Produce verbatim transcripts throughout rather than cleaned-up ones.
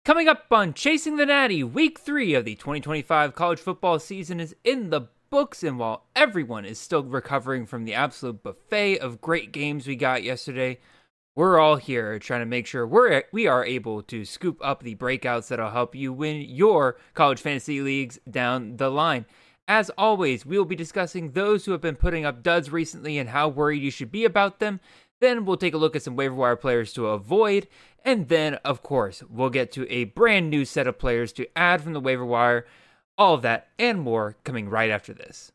Coming up on Chasing the Natty, week three of the twenty twenty-five college football season is in the books, and while everyone is still recovering from the absolute buffet of great games we got yesterday, we're all here trying to make sure we're we are able to scoop up the breakouts that'll help you win your college fantasy leagues down the line. As always, we will be discussing those who have been putting up duds recently and how worried you should be about them. Then we'll take a look at some waiver wire players to avoid. And then, of course, we'll get to a brand new set of players to add from the waiver wire. All of that and more coming right after this.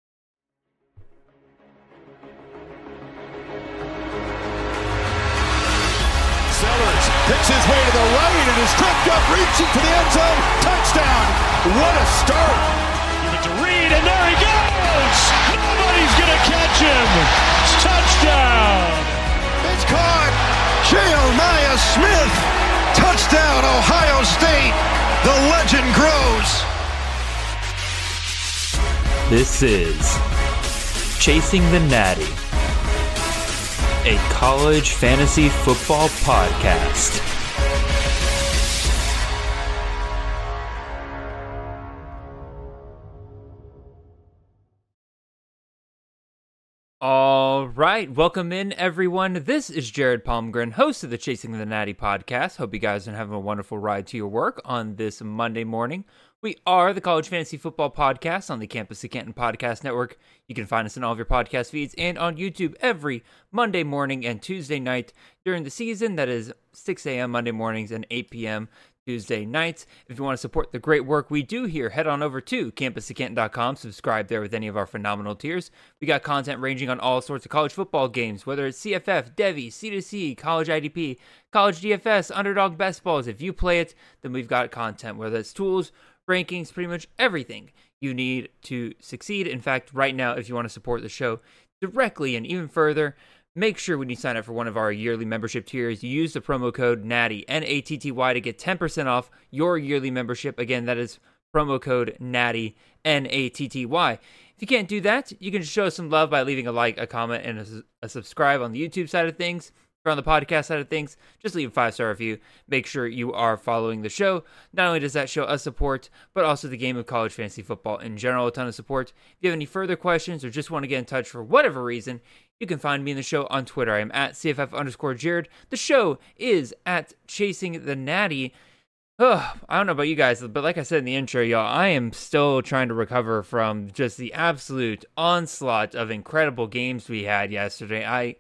Sellers picks his way to the right and is tripped up, reaching for the end zone. Touchdown. What a start. Give it to Reed, and there he goes. Nobody's going to catch him. Touchdown. It's caught. Jeremiah Smith. Touchdown, Ohio State. The legend grows. This is Chasing the Natty, a college fantasy football podcast. All right, welcome in everyone. This is Jared Palmgren, host of the Chasing the Natty podcast. Hope you guys are having a wonderful ride to your work on this Monday morning. We are the College Fantasy Football Podcast on the Campus of Canton Podcast Network. You can find us in all of your podcast feeds and on YouTube every Monday morning and Tuesday night during the season. That is six a.m. Monday mornings and eight p.m. Tuesday nights. If you want to support the great work we do here, head on over to campus of canton dot com. Subscribe there with any of our phenomenal tiers. We got content ranging on all sorts of college football games, whether it's C F F, Devy, C two C, College I D P, College D F S, Underdog Best Balls. If you play it, then we've got content, whether it's tools, rankings, pretty much everything you need to succeed. In fact, right now, if you want to support the show directly and even further, make sure when you sign up for one of our yearly membership tiers, you use the promo code Natty, N A T T Y, to get ten percent off your yearly membership. Again, that is promo code Natty, N A T T Y. If you can't do that, you can just show us some love by leaving a like, a comment, and a, a subscribe on the YouTube side of things. On the podcast side of things, just leave a five-star review. Make sure you are following the show. Not only does that show us support, but also the game of college fantasy football in general, a ton of support. If you have any further questions or just want to get in touch for whatever reason, you can find me in the show on Twitter. I am at C F F underscore Jared. The show is at Chasing the Natty. Oh, I don't know about you guys, but like I said in the intro, y'all, I am still trying to recover from just the absolute onslaught of incredible games we had yesterday. I...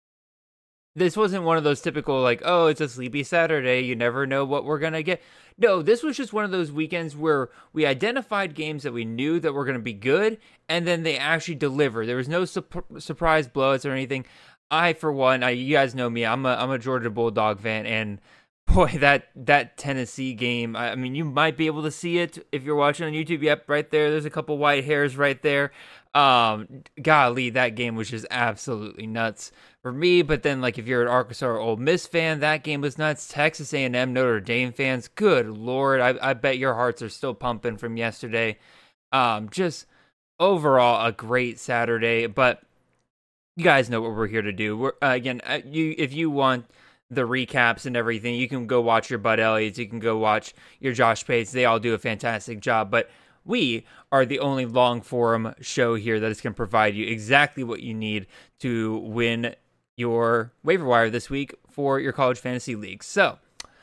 This wasn't one of those typical, like, oh, it's a sleepy Saturday, you never know what we're going to get. No, this was just one of those weekends where we identified games that we knew that were going to be good, and then they actually delivered. There was no su- surprise blowouts or anything. I, for one, I, you guys know me, I'm a I'm a Georgia Bulldog fan, and boy, that, that Tennessee game, I, I mean, you might be able to see it if you're watching on YouTube. Yep, right there, there's a couple white hairs right there. Um, golly, that game was just absolutely nuts for me. But then, like, if you're an Arkansas or Ole Miss fan, that game was nuts. Texas A and M, Notre Dame fans, good Lord, I, I bet your hearts are still pumping from yesterday. Um, just overall a great Saturday. But you guys know what we're here to do. We're uh, again, uh, you if you want the recaps and everything, you can go watch your Bud Elliott's, you can go watch your Josh Pates. They all do a fantastic job. But we are the only long form show here that is going to provide you exactly what you need to win your waiver wire this week for your college fantasy league. So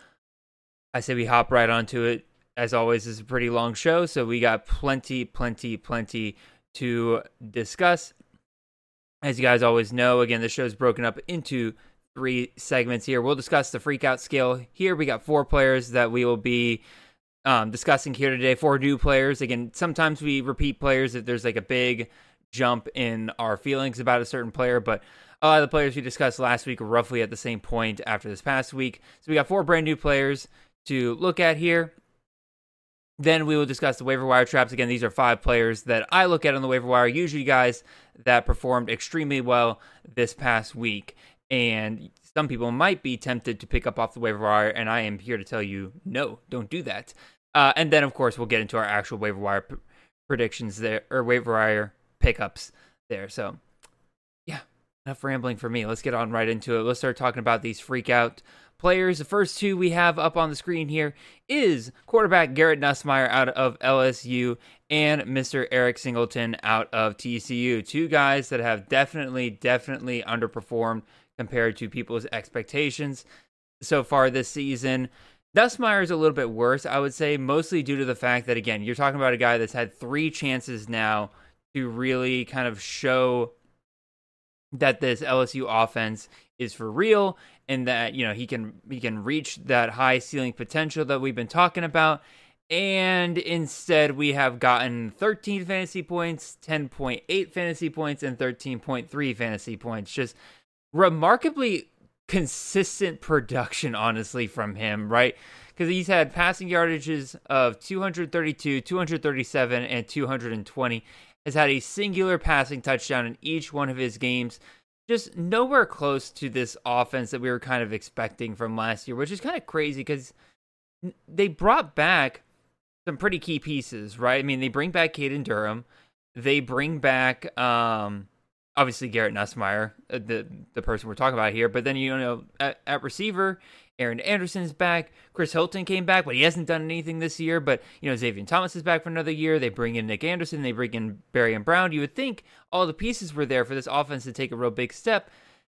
I say we hop right onto it. As always, it's a pretty long show, so we got plenty, plenty, plenty to discuss. As you guys always know, again, the show is broken up into three segments here. We'll discuss the freakout scale. Here we got four players that we will be Um, discussing here today, four new players. Again, sometimes we repeat players if there's like a big jump in our feelings about a certain player, but a lot of the players we discussed last week are roughly at the same point after this past week. So we got four brand new players to look at here. Then we will discuss the waiver wire traps. Again, these are five players that I look at on the waiver wire, usually guys that performed extremely well this past week. And some people might be tempted to pick up off the waiver wire, and I am here to tell you, no, don't do that. Uh, and then, of course, we'll get into our actual waiver wire p- predictions there, or waiver wire pickups there. So, yeah, enough rambling for me. Let's get on right into it. Let's start talking about these freak out players. The first two we have up on the screen here is quarterback Garrett Nussmeier out of L S U and Mister Eric Singleton out of T C U. Two guys that have definitely, definitely underperformed compared to people's expectations so far this season. Nussmeier is a little bit worse, I would say, mostly due to the fact that, again, you're talking about a guy that's had three chances now to really kind of show that this L S U offense is for real and that, you know, he can he can reach that high ceiling potential that we've been talking about. And instead, we have gotten thirteen fantasy points, ten point eight fantasy points, and thirteen point three fantasy points. Just remarkably consistent production, honestly, from him, right? Because he's had passing yardages of two hundred thirty-two, two hundred thirty-seven, and two hundred twenty. Has had a singular passing touchdown in each one of his games. Just nowhere close to this offense that we were kind of expecting from last year, which is kind of crazy because they brought back some pretty key pieces, right? I mean, they bring back Caden Durham. They bring back, um, obviously, Garrett Nussmeier, the the person we're talking about here. But then, you know, at, at receiver, Aaron Anderson's back. Chris Hilton came back, but he hasn't done anything this year. But, you know, Xavier Thomas is back for another year. They bring in Nick Anderson. They bring in Barian Brown. You would think all the pieces were there for this offense to take a real big step.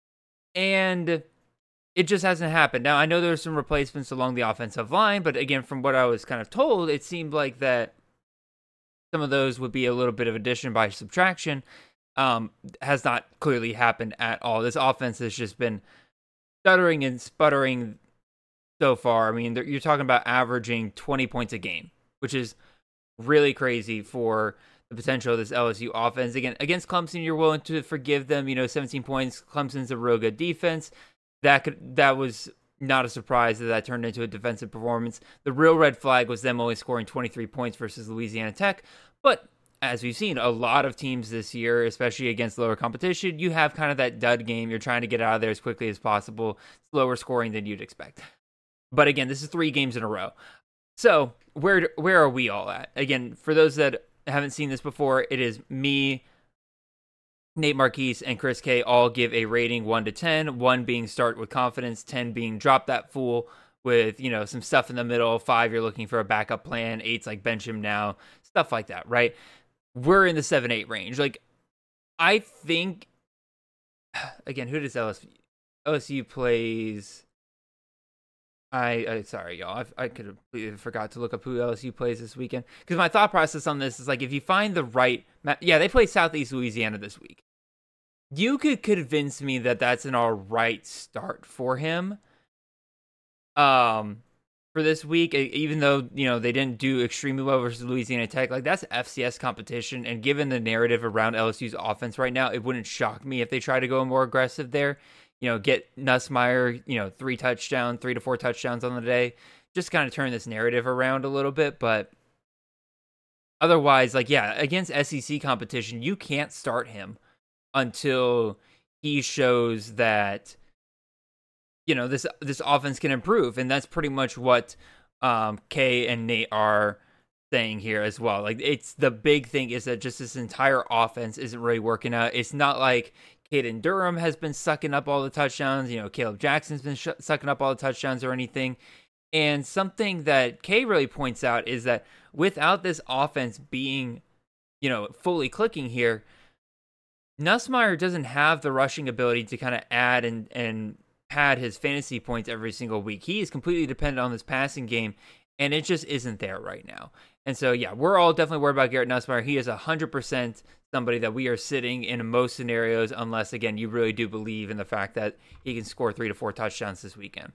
And it just hasn't happened. Now, I know there's some replacements along the offensive line. But, again, from what I was kind of told, it seemed like that some of those would be a little bit of addition by subtraction. Um, has not clearly happened at all. This offense has just been stuttering and sputtering so far. I mean, you're talking about averaging twenty points a game, which is really crazy for the potential of this L S U offense. Again, against Clemson, you're willing to forgive them, you know, seventeen points. Clemson's a real good defense. That could, that was not a surprise that that turned into a defensive performance. The real red flag was them only scoring twenty-three points versus Louisiana Tech. But as we've seen, a lot of teams this year, especially against lower competition, you have kind of that dud game. You're trying to get out of there as quickly as possible. It's lower scoring than you'd expect. But again, this is three games in a row. So where where are we all at? Again, for those that haven't seen this before, it is me, Nate Marquise, and Chris K all give a rating one to ten. one being start with confidence, ten being drop that fool with, you know, some stuff in the middle. five, you're looking for a backup plan. eight's like bench him now. Stuff like that, right? We're in the seven eight range. Like, I think, again, who does L S U? L S U plays... I, I sorry, y'all. I, I could have completely forgot to look up who L S U plays this weekend. Because my thought process on this is like, if you find the right... Ma- yeah, they play Southeast Louisiana this week. You could convince me that that's an all right start for him. Um... For this week, even though, you know, they didn't do extremely well versus Louisiana Tech, like, that's F C S competition, and given the narrative around L S U's offense right now, it wouldn't shock me if they try to go more aggressive there. You know, get Nussmeier, you know, three touchdowns, three to four touchdowns on the day, just kind of turn this narrative around a little bit. But otherwise, like, yeah, against S E C competition, you can't start him until he shows that, you know, this this offense can improve. And that's pretty much what um, Kay and Nate are saying here as well. Like, it's the big thing is that just this entire offense isn't really working out. It's not like Caden Durham has been sucking up all the touchdowns. You know, Caleb Jackson's been sh- sucking up all the touchdowns or anything. And something that Kay really points out is that without this offense being, you know, fully clicking here, Nussmeier doesn't have the rushing ability to kind of add and, and pad his fantasy points every single week. He is completely dependent on this passing game, and it just isn't there right now. And so, yeah, we're all definitely worried about Garrett Nussmeier. He is one hundred percent somebody that we are sitting in most scenarios, unless, again, you really do believe in the fact that he can score three to four touchdowns this weekend.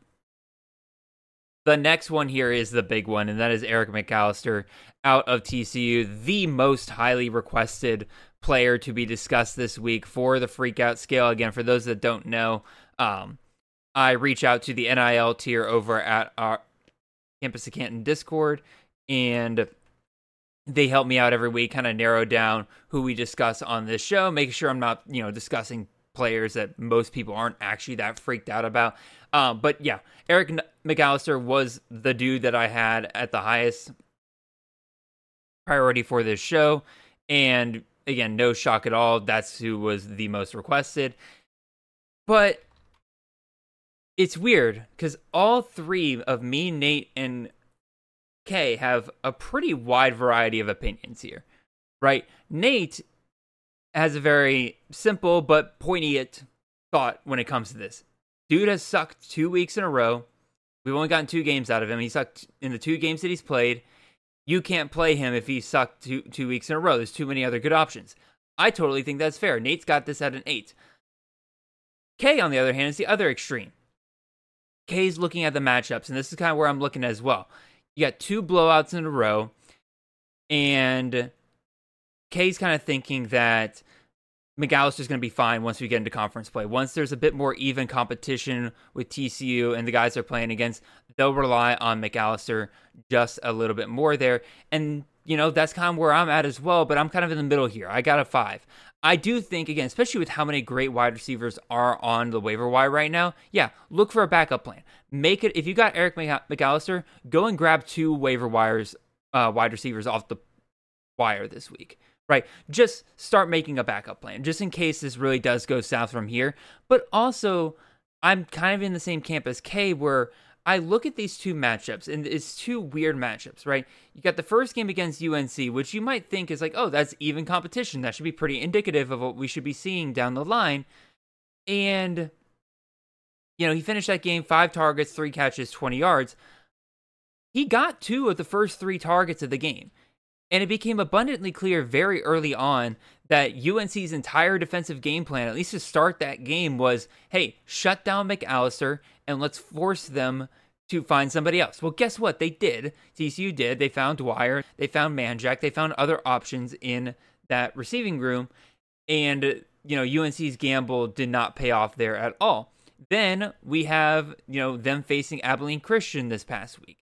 The next one here is the big one, and that is Eric McAllister out of T C U, the most highly requested player to be discussed this week for the freakout scale. Again, for those that don't know, um, I reach out to the N I L tier over at our Campus of Canton Discord, and they help me out every week, kind of narrow down who we discuss on this show, making sure I'm not, you know, discussing players that most people aren't actually that freaked out about. Um, but yeah, Eric McAllister was the dude that I had at the highest priority for this show. And again, no shock at all. That's who was the most requested. But it's weird because all three of me, Nate, and Kay have a pretty wide variety of opinions here, right? Nate has a very simple but poignant thought when it comes to this. Dude has sucked two weeks in a row. We've only gotten two games out of him. He sucked in the two games that he's played. You can't play him if he sucked two, two weeks in a row. There's too many other good options. I totally think that's fair. Nate's got this at an eight. Kay, on the other hand, is the other extreme. Kay's looking at the matchups, and this is kind of where I'm looking as well. You got two blowouts in a row, and Kay's kind of thinking that McAllister's going to be fine once we get into conference play. Once there's a bit more even competition with T C U and the guys they're playing against, they'll rely on McAllister just a little bit more there. And, you know, that's kind of where I'm at as well, but I'm kind of in the middle here. I got a five. I do think, again, especially with how many great wide receivers are on the waiver wire right now, yeah, look for a backup plan. Make it, if you got Eric McAllister, go and grab two waiver wires, uh, wide receivers off the wire this week. Right, just start making a backup plan, just in case this really does go south from here. But also, I'm kind of in the same camp as Kay, where I look at these two matchups, and it's two weird matchups, right? You got the first game against U N C, which you might think is like, oh, that's even competition. That should be pretty indicative of what we should be seeing down the line. And, you know, he finished that game, five targets, three catches, twenty yards. He got two of the first three targets of the game. And it became abundantly clear very early on that U N C's entire defensive game plan, at least to start that game, was, hey, shut down McAllister and let's force them to find somebody else. Well, guess what? They did. T C U did. They found Dwyer. They found Manjack. They found other options in that receiving room. And, you know, U N C's gamble did not pay off there at all. Then we have, you know, them facing Abilene Christian this past week.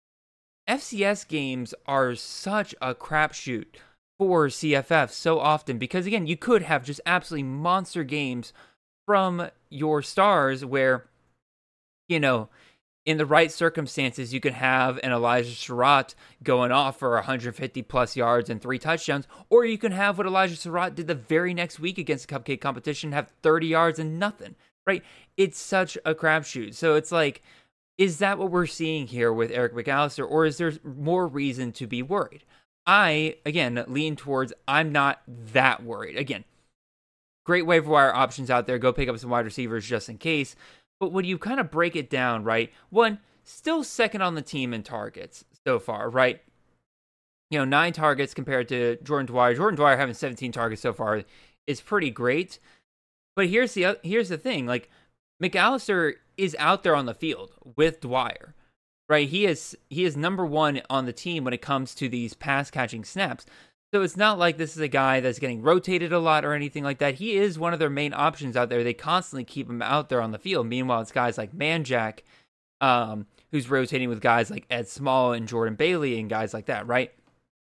F C S games are such a crapshoot for C F F so often because, again, you could have just absolutely monster games from your stars where, you know, in the right circumstances, you could have an Elijah Surratt going off for one hundred fifty plus yards and three touchdowns, or you can have what Elijah Surratt did the very next week against the Cupcake competition, have thirty yards and nothing, right? It's such a crapshoot. So it's like, is that what we're seeing here with Eric McAllister, or is there more reason to be worried? I, again, lean towards I'm not that worried. Again, great waiver wire options out there. Go pick up some wide receivers just in case. But when you kind of break it down, right, one, still second on the team in targets so far, right? You know, nine targets compared to Jordan Dwyer. Jordan Dwyer having seventeen targets so far is pretty great. But here's the here's the thing, like, McAllister is out there on the field with Dwyer, right? He is he is number one on the team when it comes to these pass catching snaps. So it's not like this is a guy that's getting rotated a lot or anything like that. He is one of their main options out there. They constantly keep him out there on the field. Meanwhile, it's guys like Manjack, um, who's rotating with guys like Ed Small and Jordan Bailey and guys like that, right?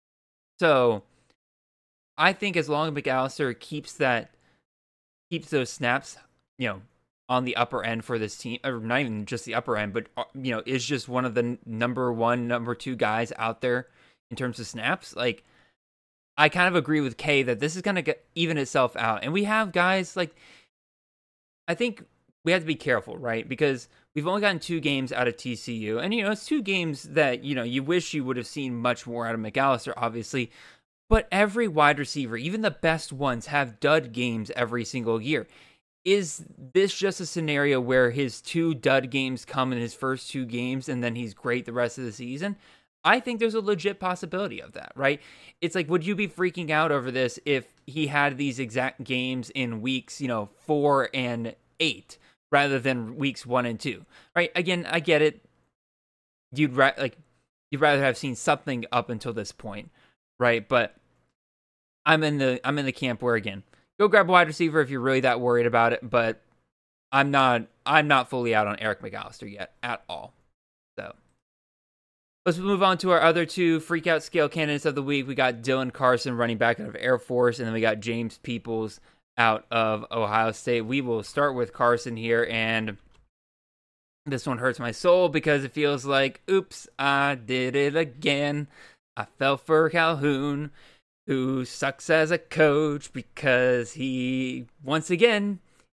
So I think as long as McAllister keeps that keeps those snaps, you know, on the upper end for this team, or not even just the upper end, but, you know, is just one of the number one, number two guys out there in terms of snaps. Like, I kind of agree with Kay that this is going to even itself out. And we have guys like, I think we have to be careful, right? Because we've only gotten two games out of T C U. And, you know, it's two games that, you know, you wish you would have seen much more out of McAllister, obviously. But every wide receiver, even the best ones, have dud games every single year. Is this just a scenario where his two dud games come in his first two games and then he's great the rest of the season? I think there's a legit possibility of that, right? It's like, would you be freaking out over this if he had these exact games in weeks, you know, four and eight rather than weeks one and two, right? Again, I get it. You'd ra- like you'd rather have seen something up until this point, right? But I'm in the I'm in the camp where, again, go grab a wide receiver if you're really that worried about it, but I'm not I'm not fully out on Eric McAllister yet at all. So let's move on to our other two freakout scale candidates of the week. We got Dylan Carson, running back out of Air Force, and then we got James Peoples out of Ohio State. We will start with Carson here, and this one hurts my soul because it feels like, oops, I did it again. I fell for Calhoun, who sucks as a coach because he, once again,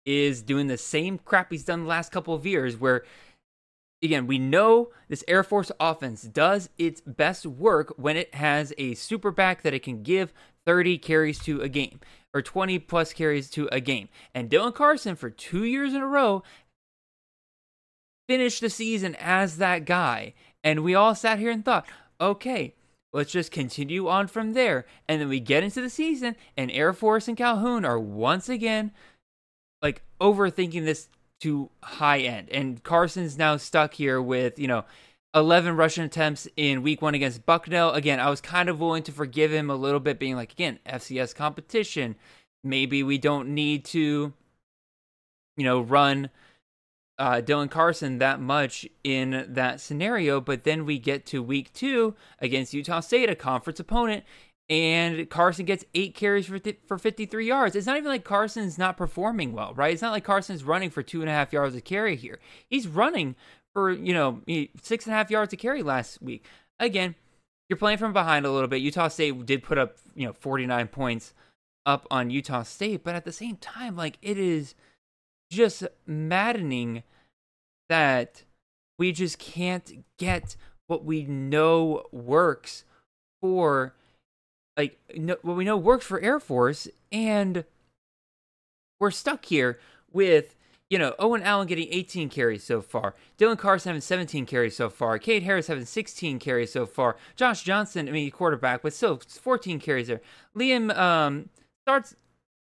is doing the same crap he's done the last couple of years where, again, we know this Air Force offense does its best work when it has a super back that it can give thirty carries to a game or twenty plus carries to a game. And Dylan Carlson, for two years in a row, finished the season as that guy. And we all sat here and thought, okay, let's just continue on from there. And then we get into the season, and Air Force and Calhoun are once again like overthinking this to high end. And Carson's now stuck here with, you know, eleven rushing attempts in week one against Bucknell. Again, I was kind of willing to forgive him a little bit, being like, again, F C S competition. Maybe we don't need to, you know, run uh, Dylan Carlson that much in that scenario. But then we get to week two against Utah State, a conference opponent, and Carson gets eight carries for th- for fifty-three yards. It's not even like Carson's not performing well, right? It's not like Carson's running for two and a half yards a carry here. He's running for, you know, six and a half yards a carry last week. Again, you're playing from behind a little bit. Utah State did put up, you know, forty-nine points up on Utah State, but at the same time, like, it is just maddening that we just can't get what we know works for, like, no, what we know works for Air Force, and we're stuck here with, you know, Owen Allen getting eighteen carries so far, Dylan Carlson having seventeen carries so far, Cade Harris having sixteen carries so far, Josh Johnson, I mean, quarterback, but still fourteen carries there. Liam um, starts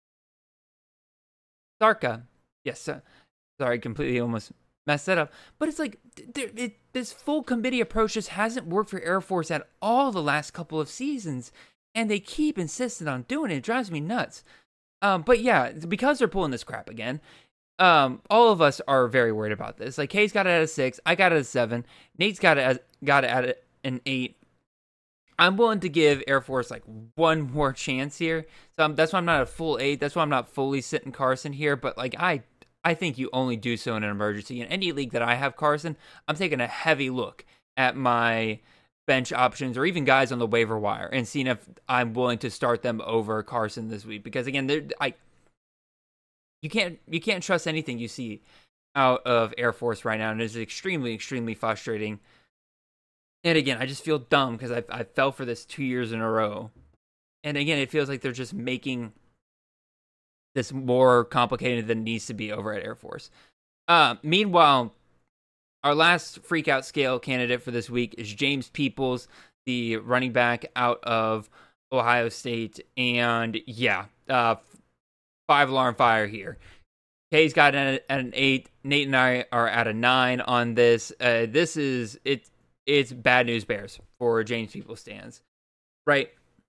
Sarka, yes, uh, sorry, completely almost messed that up. But it's like it, it, this full committee approach just hasn't worked for Air Force at all the last couple of seasons, and they keep insisting on doing it. It drives me nuts. Um, but yeah, because they're pulling this crap again. Um, all of us are very worried about this. Like, Hayes got it at a six, I got it at a seven, Nate's got it at, got it at an eight. I'm willing to give Air Force like one more chance here. So um, that's why I'm not a full eight. That's why I'm not fully sitting Carson here. But like I, I think you only do so in an emergency. In any league that I have Carson, I'm taking a heavy look at my bench options or even guys on the waiver wire and seeing if I'm willing to start them over Carson this week. Because again, they're I. You can't you can't trust anything you see out of Air Force right now, and it's extremely extremely frustrating. And again, I just feel dumb because I I fell for this two years in a row, and again, it feels like they're just making this more complicated than it needs to be over at Air Force. Uh, meanwhile, our last freakout scale candidate for this week is James Peoples, the running back out of Ohio State, and yeah, uh, five alarm fire here. Kay's got an, at an eight. Nate and I are at a nine on this. Uh, this is it. It's bad news bears for James Peoples stands, right?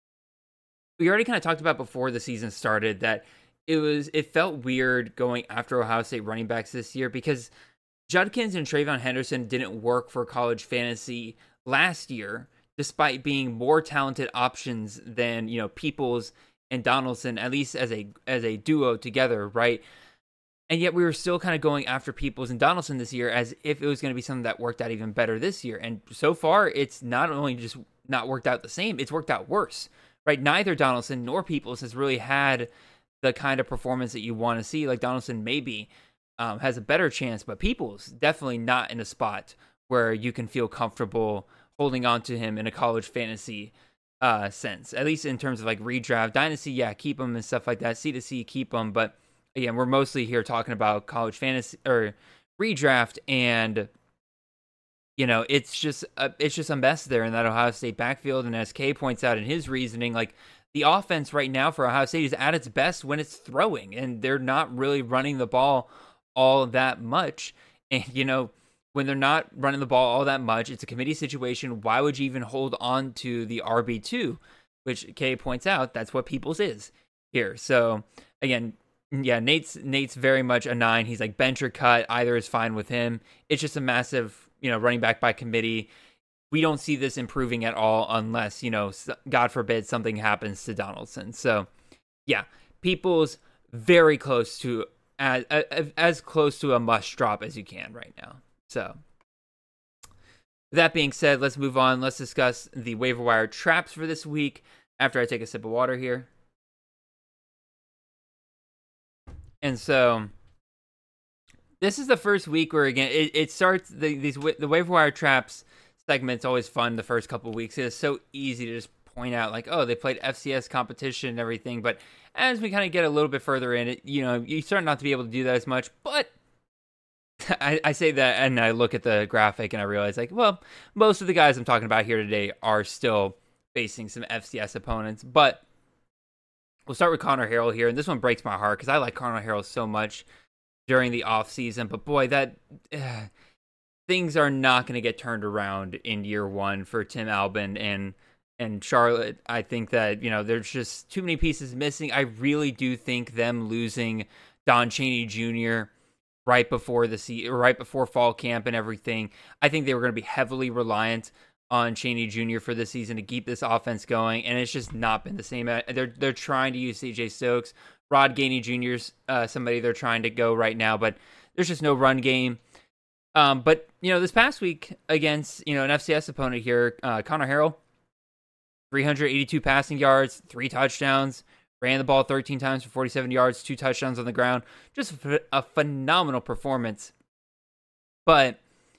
We already kind of talked about before the season started that it was it felt weird going after Ohio State running backs this year because Judkins and Trayvon Henderson didn't work for college fantasy last year, despite being more talented options than, you know, Peoples and Donaldson, at least as a as a duo together, right? And yet we were still kind of going after Peoples and Donaldson this year as if it was going to be something that worked out even better this year. And so far, it's not only just not worked out the same, it's worked out worse, right? Neither Donaldson nor Peoples has really had the kind of performance that you want to see. Like Donaldson maybe um, has a better chance, but Peoples definitely not in a spot where you can feel comfortable holding on to him in a college fantasy uh, sense, at least in terms of like redraft. Dynasty, yeah, keep him and stuff like that. C to C, keep him. But again, we're mostly here talking about college fantasy or redraft, and you know, it's just a, it's just a mess there in that Ohio State backfield. And as Kay points out in his reasoning, like the offense right now for Ohio State is at its best when it's throwing, and they're not really running the ball all that much. And you know, when they're not running the ball all that much, it's a committee situation. Why would you even hold on to the R B two? Which Kay points out, that's what Peoples is here. So again, yeah, Nate's Nate's very much a nine. He's like bench or cut. Either is fine with him. It's just a massive, you know, running back by committee. We don't see this improving at all unless, you know, God forbid something happens to Donaldson. So yeah, Peoples very close to as, as close to a must drop as you can right now. So that being said, let's move on. Let's discuss the waiver wire traps for this week after I take a sip of water here. And so This is the first week where, again, it, it starts, the, these the waiver wire traps segment's always fun the first couple of weeks. It's so easy to just point out, like, oh, they played F C S competition and everything. But as we kind of get a little bit further in it, you know, you start not to be able to do that as much. But I, I say that and I look at the graphic and I realize, like, well, most of the guys I'm talking about here today are still facing some F C S opponents. But we'll start with Connor Harrell here. And this one breaks my heart because I like Connor Harrell so much during the off season, but boy, that uh, things are not going to get turned around in year one for Tim Albin and and Charlotte. I think that, you know, there's just too many pieces missing. I really do think them losing Don Chaney Junior right before the se- right before fall camp and everything. I think they were going to be heavily reliant on Chaney Junior for this season to keep this offense going, and it's just not been the same. They're they're trying to use C J Stokes. Rod Gainey Junior's uh, somebody they're trying to go right now, but there's just no run game. Um, but, you know, this past week against, you know, an F C S opponent here, uh, Connor Harrell, three hundred eighty-two passing yards, three touchdowns, ran the ball thirteen times for forty-seven yards, two touchdowns on the ground. Just a, a phenomenal performance. But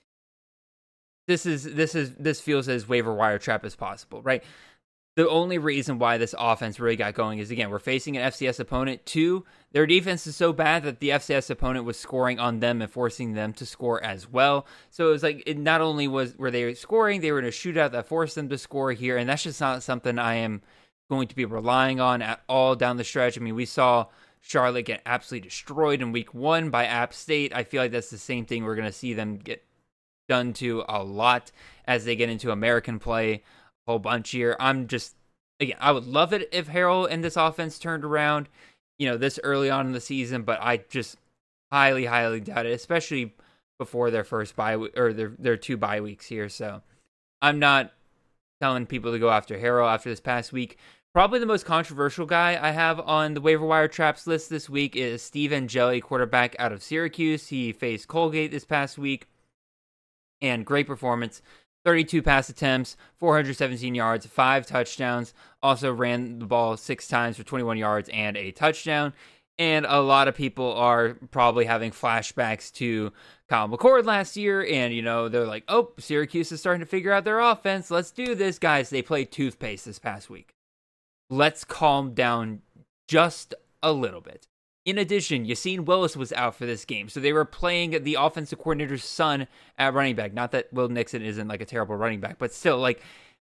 this is this is this feels as waiver wire trap as possible, right? The only reason why this offense really got going is, again, we're facing an F C S opponent. Two, their defense is so bad that the F C S opponent was scoring on them and forcing them to score as well. So it was like, it not only was were they scoring, they were in a shootout that forced them to score here, and that's just not something I am going to be relying on at all down the stretch. I mean, we saw Charlotte get absolutely destroyed in week one by App State. I feel like that's the same thing we're going to see them get done to a lot as they get into American play. Whole bunch here. I'm just, again, I would love it if Harrell and this offense turned around, you know, this early on in the season, but I just highly, highly doubt it, especially before their first bye or their their two bye weeks here. So I'm not telling people to go after Harrell after this past week. Probably the most controversial guy I have on the waiver wire traps list this week is Steve Angeli, quarterback out of Syracuse. He faced Colgate this past week, and great performance. thirty-two pass attempts, four hundred seventeen yards, five touchdowns. Also ran the ball six times for twenty-one yards and a touchdown. And a lot of people are probably having flashbacks to Kyle McCord last year. And, you know, they're like, oh, Syracuse is starting to figure out their offense. Let's do this. Guys, they played toothpaste this past week. Let's calm down just a little bit. In addition, Yassine Willis was out for this game, so they were playing the offensive coordinator's son at running back. Not that Will Nixon isn't like a terrible running back, but still, like,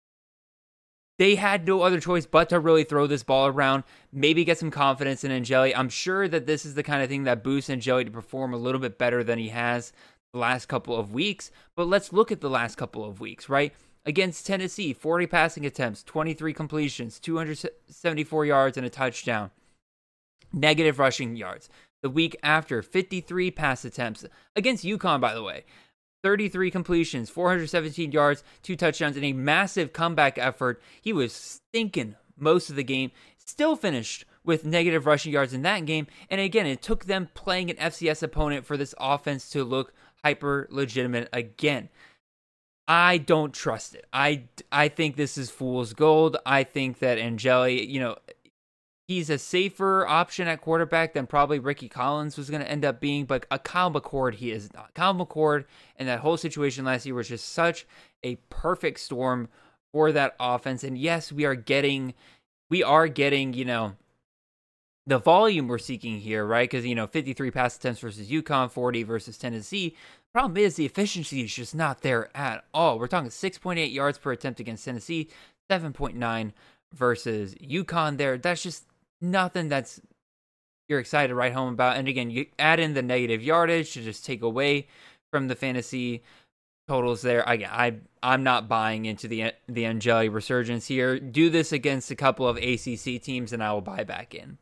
they had no other choice but to really throw this ball around, maybe get some confidence in Angeli. I'm sure that this is the kind of thing that boosts Angeli to perform a little bit better than he has the last couple of weeks. But let's look at the last couple of weeks, right? Against Tennessee, forty passing attempts, twenty-three completions, two hundred seventy-four yards, and a touchdown. Negative rushing yards. The week after, fifty-three pass attempts. Against UConn, by the way. thirty-three completions, four hundred seventeen yards, two touchdowns, and a massive comeback effort. He was stinking most of the game. Still finished with negative rushing yards in that game. And again, it took them playing an F C S opponent for this offense to look hyper legitimate again. I don't trust it. I, I think this is fool's gold. I think that Angeli, you know, he's a safer option at quarterback than probably Ricky Collins was going to end up being, but a Kyle McCord, he is not. Kyle McCord and that whole situation last year was just such a perfect storm for that offense. And yes, we are getting, we are getting, you know, the volume we're seeking here, right? Because, you know, fifty-three pass attempts versus UConn, forty versus Tennessee. Problem is the efficiency is just not there at all. We're talking six point eight yards per attempt against Tennessee, seven point nine versus UConn there. That's just nothing that's you're excited to write home about. And again, you add in the negative yardage to just take away from the fantasy totals there. I, I, I'm not buying into the the Angeli resurgence here. Do this against a couple of A C C teams and I will buy back in.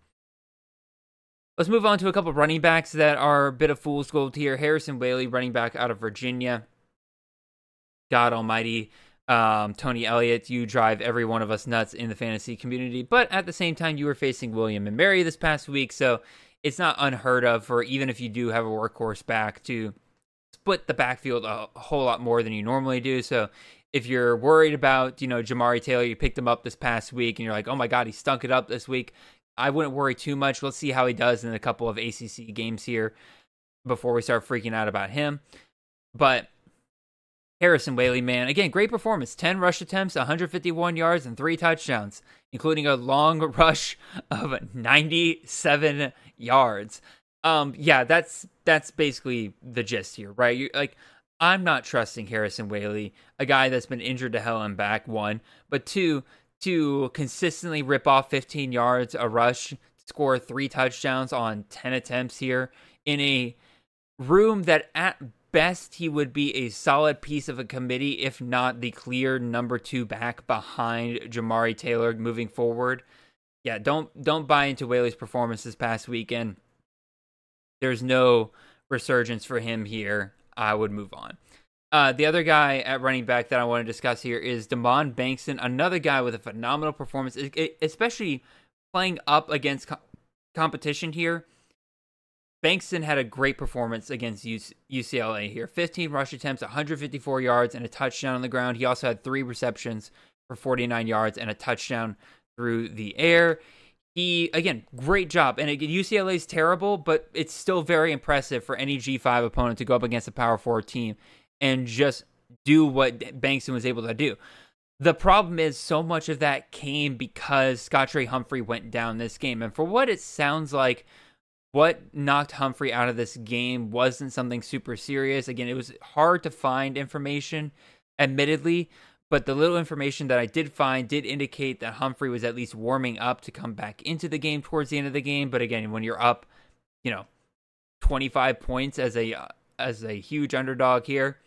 Let's move on to a couple of running backs that are a bit of fool's gold here. Harrison Whaley, running back out of Virginia. God almighty. Um, Tony Elliott, you drive every one of us nuts in the fantasy community. But at the same time, you were facing William and Mary this past week. So it's not unheard of for, even if you do have a workhorse back, to split the backfield a whole lot more than you normally do. So if you're worried about, you know, Jamari Taylor, you picked him up this past week and you're like, oh my God, he stunk it up this week. I wouldn't worry too much. Let's see how he does in a couple of A C C games here. before we start freaking out about him. But Harrison Whaley, man, again, great performance. ten rush attempts, one hundred fifty-one yards, and three touchdowns, including a long rush of ninety-seven yards. Um, yeah, that's that's basically the gist here, right? You like, I'm not trusting Harrison Whaley, a guy that's been injured to hell and back, one, but two, to consistently rip off fifteen yards a rush, score three touchdowns on ten attempts here in a room that at best he would be a solid piece of a committee, if not the clear number two back behind Jamari Taylor moving forward. Yeah, don't don't buy into Whaley's performance this past weekend. There's no resurgence for him here. I would move on. Uh, the other guy at running back that I want to discuss here is Damon Bankston, another guy with a phenomenal performance, especially playing up against co- competition here. Bankston had a great performance against U C L A here. fifteen rush attempts, one hundred fifty-four yards, and a touchdown on the ground. He also had three receptions for forty-nine yards and a touchdown through the air. He, again, great job. And again, U C L A is terrible, but it's still very impressive for any G five opponent to go up against a Power four team and just do what Bankston was able to do. The problem is so much of that came because Scott Trey Humphrey went down this game. And for what it sounds like, what knocked Humphrey out of this game wasn't something super serious. Again, it was hard to find information, admittedly, but the little information that I did find did indicate that Humphrey was at least warming up to come back into the game towards the end of the game. But again, when you're up, you know, twenty-five points as a as a huge underdog here,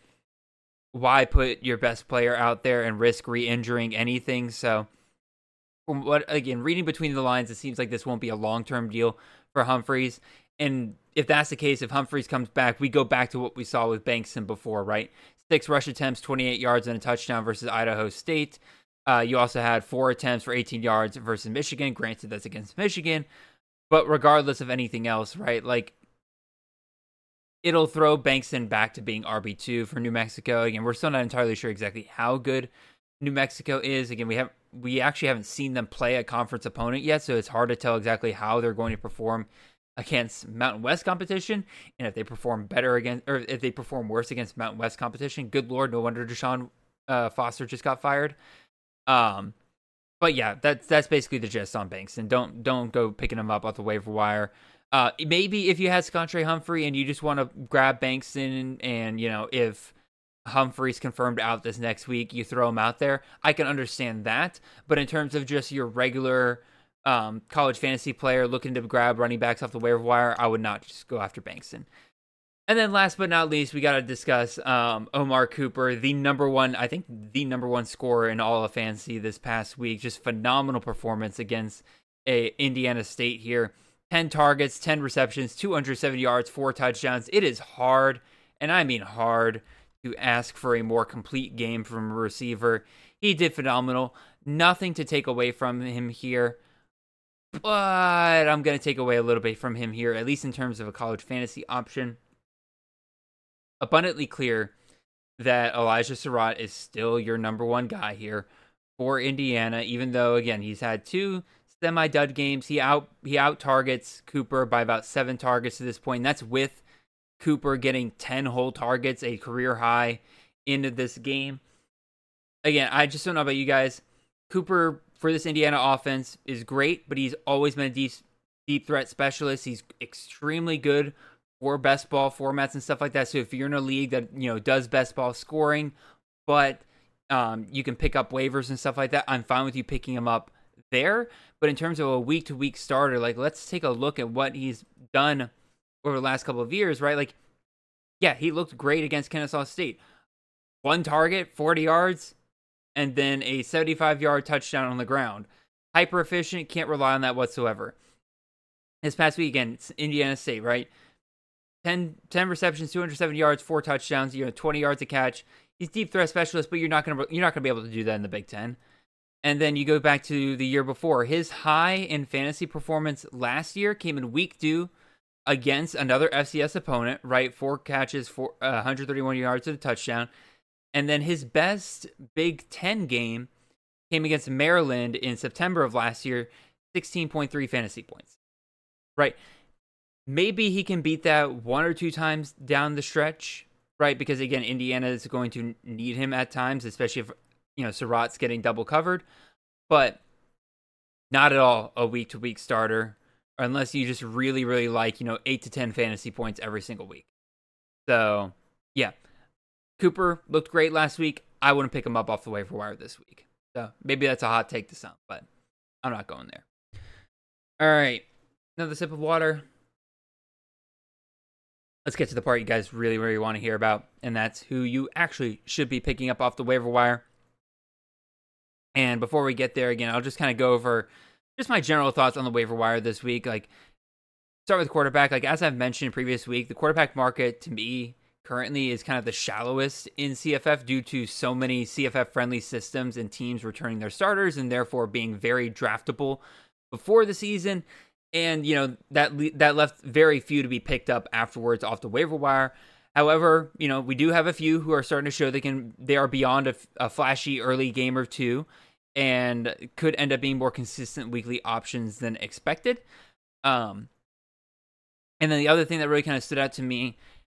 why put your best player out there and risk re-injuring anything? So, from what again, reading between the lines, it seems like this won't be a long-term deal for Humphreys. And if that's the case, if Humphreys comes back, we go back to what we saw with Bankston before, right? Six rush attempts, twenty-eight yards, and a touchdown versus Idaho State. Uh, you also had four attempts for eighteen yards versus Michigan. Granted, that's against Michigan. But regardless of anything else, right, like, it'll throw Bankston back to being R B two for New Mexico. Again, we're still not entirely sure exactly how good New Mexico is. Again, we have we actually haven't seen them play a conference opponent yet, so it's hard to tell exactly how they're going to perform against Mountain West competition, and if they perform better against, or if they perform worse against Mountain West competition. Good Lord, no wonder Deshaun uh, Foster just got fired. Um, but yeah, that's that's basically the gist on Bankston. Don't don't go picking him up off the waiver wire. Uh, maybe if you had Scott Trey Humphrey and you just want to grab Bankston, and, and you know, if Humphrey's confirmed out this next week, you throw him out there, I can understand that. But in terms of just your regular um, college fantasy player looking to grab running backs off the waiver wire, I would not just go after Bankston. And then last but not least, we got to discuss um, Omar Cooper, the number one, I think the number one scorer in all of fantasy this past week. Just phenomenal performance against a Indiana State here. ten targets, ten receptions, two hundred seventy yards, four touchdowns. It is hard, and I mean hard, to ask for a more complete game from a receiver. He did phenomenal. Nothing to take away from him here, but I'm going to take away a little bit from him here, at least in terms of a college fantasy option. Abundantly clear that Elijah Surratt is still your number one guy here for Indiana, even though, again, he's had two semi-dud games. He out he out targets Cooper by about seven targets to this point. And that's with Cooper getting ten whole targets, a career high into this game. Again, I just don't know about you guys. Cooper for this Indiana offense is great, but he's always been a deep, deep threat specialist. He's extremely good for best ball formats and stuff like that. So if you're in a league that, you know, does best ball scoring, but um, you can pick up waivers and stuff like that, I'm fine with you picking him up there. But in terms of a week-to-week starter, like, let's take a look at what he's done over the last couple of years, right? Like, yeah, he looked great against Kennesaw State. One target, forty yards, and then a seventy-five-yard touchdown on the ground. Hyper efficient, can't rely on that whatsoever. This past weekend, it's Indiana State, right? ten, ten receptions, two hundred seven yards, four touchdowns, you know, twenty yards a catch. He's deep threat specialist, but you're not gonna you're not gonna be able to do that in the Big Ten. And then you go back to the year before. His high in fantasy performance last year came in week two against another F C S opponent, right? Four catches, for uh, one hundred thirty-one yards to the touchdown. And then his best Big Ten game came against Maryland in September of last year, sixteen point three fantasy points, right? maybe he can beat that one or two times down the stretch, right? Because again, Indiana is going to need him at times, especially if, you know, Surratt's getting double covered, but not at all a week to week starter, unless you just really, really like, you know, eight to ten fantasy points every single week. So yeah, Cooper looked great last week. I wouldn't pick him up off the waiver wire this week. So maybe that's a hot take to some, but I'm not going there. All right, another sip of water. Let's get to the part you guys really, really want to hear about, and that's who you actually should be picking up off the waiver wire. And before we get there, again, I'll just kind of go over just my general thoughts on the waiver wire this week. Like, start with quarterback. Like, as I've mentioned previous week, the quarterback market, to me, currently is kind of the shallowest in C F F due to so many C F F-friendly systems and teams returning their starters and therefore being very draftable before the season. And, you know, that that left very few to be picked up afterwards off the waiver wire. However, you know, we do have a few who are starting to show they can they are beyond a, a flashy early game or two and could end up being more consistent weekly options than expected. Um, and then the other thing that really kind of stood out to me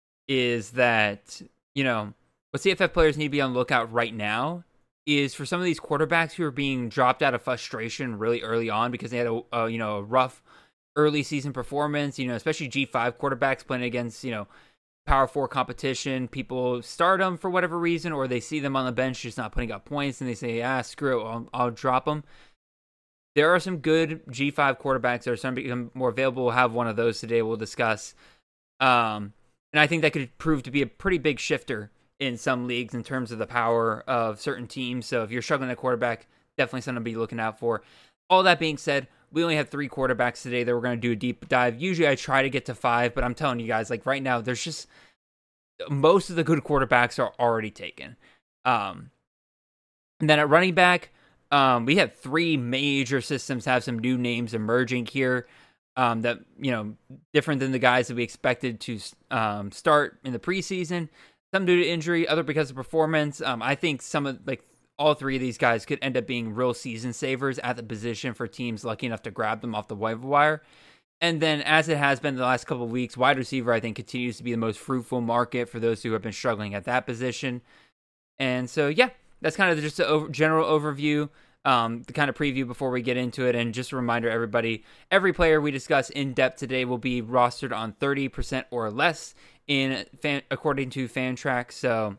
is that, you know, what C F F players need to be on the lookout right now is for some of these quarterbacks who are being dropped out of frustration really early on because they had a, a you know, a rough early season performance, you know, especially G five quarterbacks playing against, you know, Power Four competition. People start them for whatever reason, or they see them on the bench just not putting up points, and they say, "Ah, screw it, I'll, I'll drop them." There are some good G five quarterbacks that are starting to become more available. We'll have one of those today. We'll discuss, um, and I think that could prove to be a pretty big shifter in some leagues in terms of the power of certain teams. So if you're struggling at quarterback, definitely something to be looking out for. All that being said, we only have three quarterbacks today that we're going to do a deep dive. Usually I try to get to five, but I'm telling you guys, like right now, there's just most of the good quarterbacks are already taken. Um, and then at running back, um, we have three major systems have some new names emerging here um, that, you know, different than the guys that we expected to um, start in the preseason. Some due to injury, other because of performance. Um, I think some of like all three of these guys could end up being real season savers at the position for teams lucky enough to grab them off the waiver wire. And then, as it has been the last couple of weeks, wide receiver I think continues to be the most fruitful market for those who have been struggling at that position. And so, yeah, that's kind of just a over, general overview, um, the kind of preview before we get into it. And just a reminder, everybody, every player we discuss in depth today will be rostered on thirty percent or less in fan, according to Fantrax. So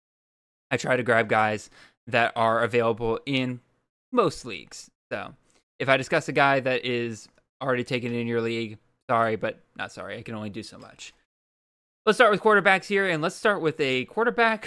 I try to grab guys that are available in most leagues. So if I discuss a guy that is already taken in your league, sorry, but not sorry. I can only do so much. Let's start with quarterbacks here, and let's start with a quarterback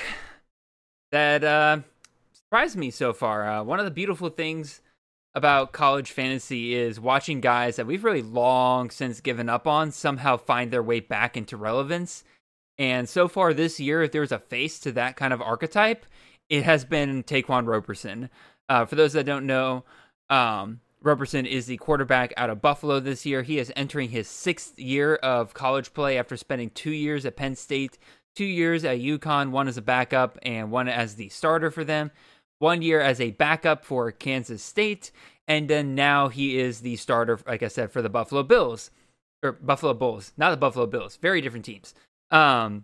that uh, surprised me so far. Uh, one of the beautiful things about college fantasy is watching guys that we've really long since given up on somehow find their way back into relevance. And so far this year, if there's a face to that kind of archetype, it has been Taquan Roberson. Uh, for those that don't know, um, Roberson is the quarterback out of Buffalo this year. He is entering his sixth year of college play after spending two years at Penn State, two years at UConn, one as a backup and one as the starter for them, one year as a backup for Kansas State, and then now he is the starter, like I said, for the Buffalo Bills, or Buffalo Bulls, not the Buffalo Bills, very different teams. Um,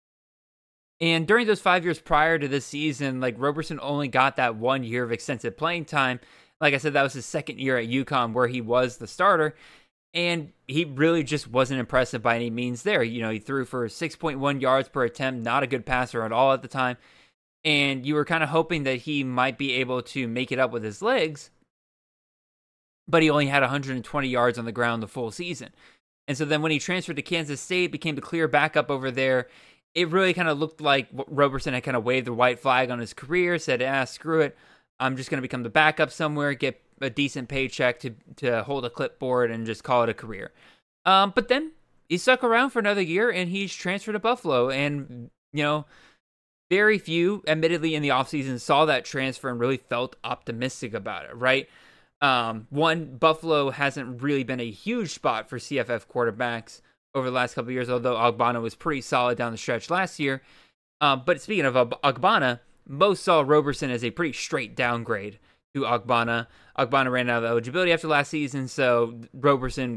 and during those five years prior to this season, like Roberson only got that one year of extensive playing time. Like I said, that was his second year at UConn where he was the starter, and he really just wasn't impressive by any means there. You know, he threw for six point one yards per attempt, not a good passer at all at the time, and you were kind of hoping that he might be able to make it up with his legs, but he only had one hundred twenty yards on the ground the full season. And so then when he transferred to Kansas State, became the clear backup over there, it really kind of looked like Roberson had kind of waved the white flag on his career, said, ah, screw it. I'm just going to become the backup somewhere, get a decent paycheck to, to hold a clipboard and just call it a career. Um, but then he stuck around for another year and he's transferred to Buffalo. And, you know, very few, admittedly, in the offseason saw that transfer and really felt optimistic about it, right? Um, one, Buffalo hasn't really been a huge spot for C F F quarterbacks over the last couple of years, although Ogbonna was pretty solid down the stretch last year. Uh, but speaking of Ogbonna, most saw Roberson as a pretty straight downgrade to Ogbonna. Ogbonna ran out of eligibility after last season, so Roberson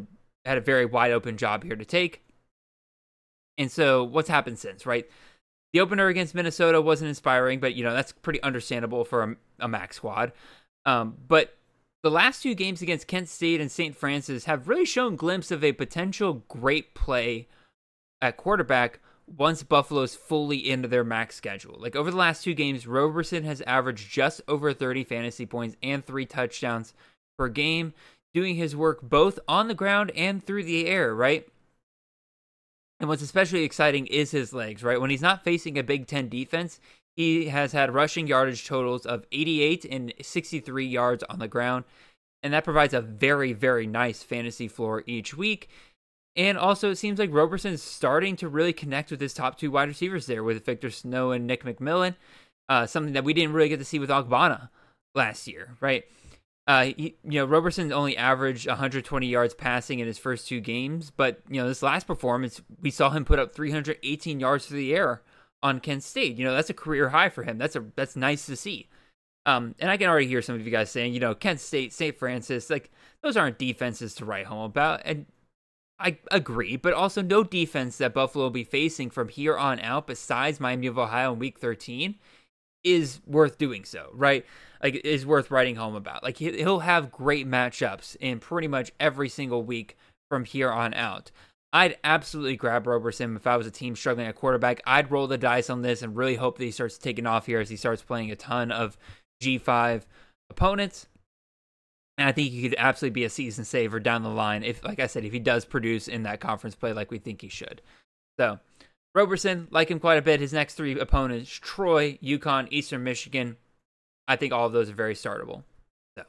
had a very wide open job here to take. And so what's happened since, right? The opener against Minnesota wasn't inspiring, but, you know, that's pretty understandable for a, a MAC squad. Um, but the last two games against Kent State and Saint Francis have really shown glimpse of a potential great play at quarterback once Buffalo's fully into their MAC schedule. Like, over the last two games, Roberson has averaged just over thirty fantasy points and three touchdowns per game, doing his work both on the ground and through the air, right? And what's especially exciting is his legs, right? When he's not facing a Big Ten defense, he has had rushing yardage totals of eighty-eight and sixty-three yards on the ground. And that provides a very, very nice fantasy floor each week. And also, it seems like Roberson's starting to really connect with his top two wide receivers there with Victor Snow and Nick McMillan, uh, something that we didn't really get to see with Ogbonna last year, right? Uh, he, you know, Roberson only averaged one hundred twenty yards passing in his first two games, but, you know, this last performance, we saw him put up three hundred eighteen yards through the air on Kent State. You know, that's a career high for him. That's a that's nice to see. Um, and I can already hear some of you guys saying, you know, Kent State, Saint Francis, like, those aren't defenses to write home about. And I agree, but also no defense that Buffalo will be facing from here on out besides Miami of Ohio in week thirteen is worth doing so, right? Like, is worth writing home about. Like, he'll have great matchups in pretty much every single week from here on out. I'd absolutely grab Roberson if I was a team struggling at quarterback. I'd roll the dice on this and really hope that he starts taking off here as he starts playing a ton of G five opponents. And I think he could absolutely be a season saver down the line if, like I said, if he does produce in that conference play like we think he should. So, Roberson, like him quite a bit. His next three opponents, Troy, UConn, Eastern Michigan. I think all of those are very startable. So,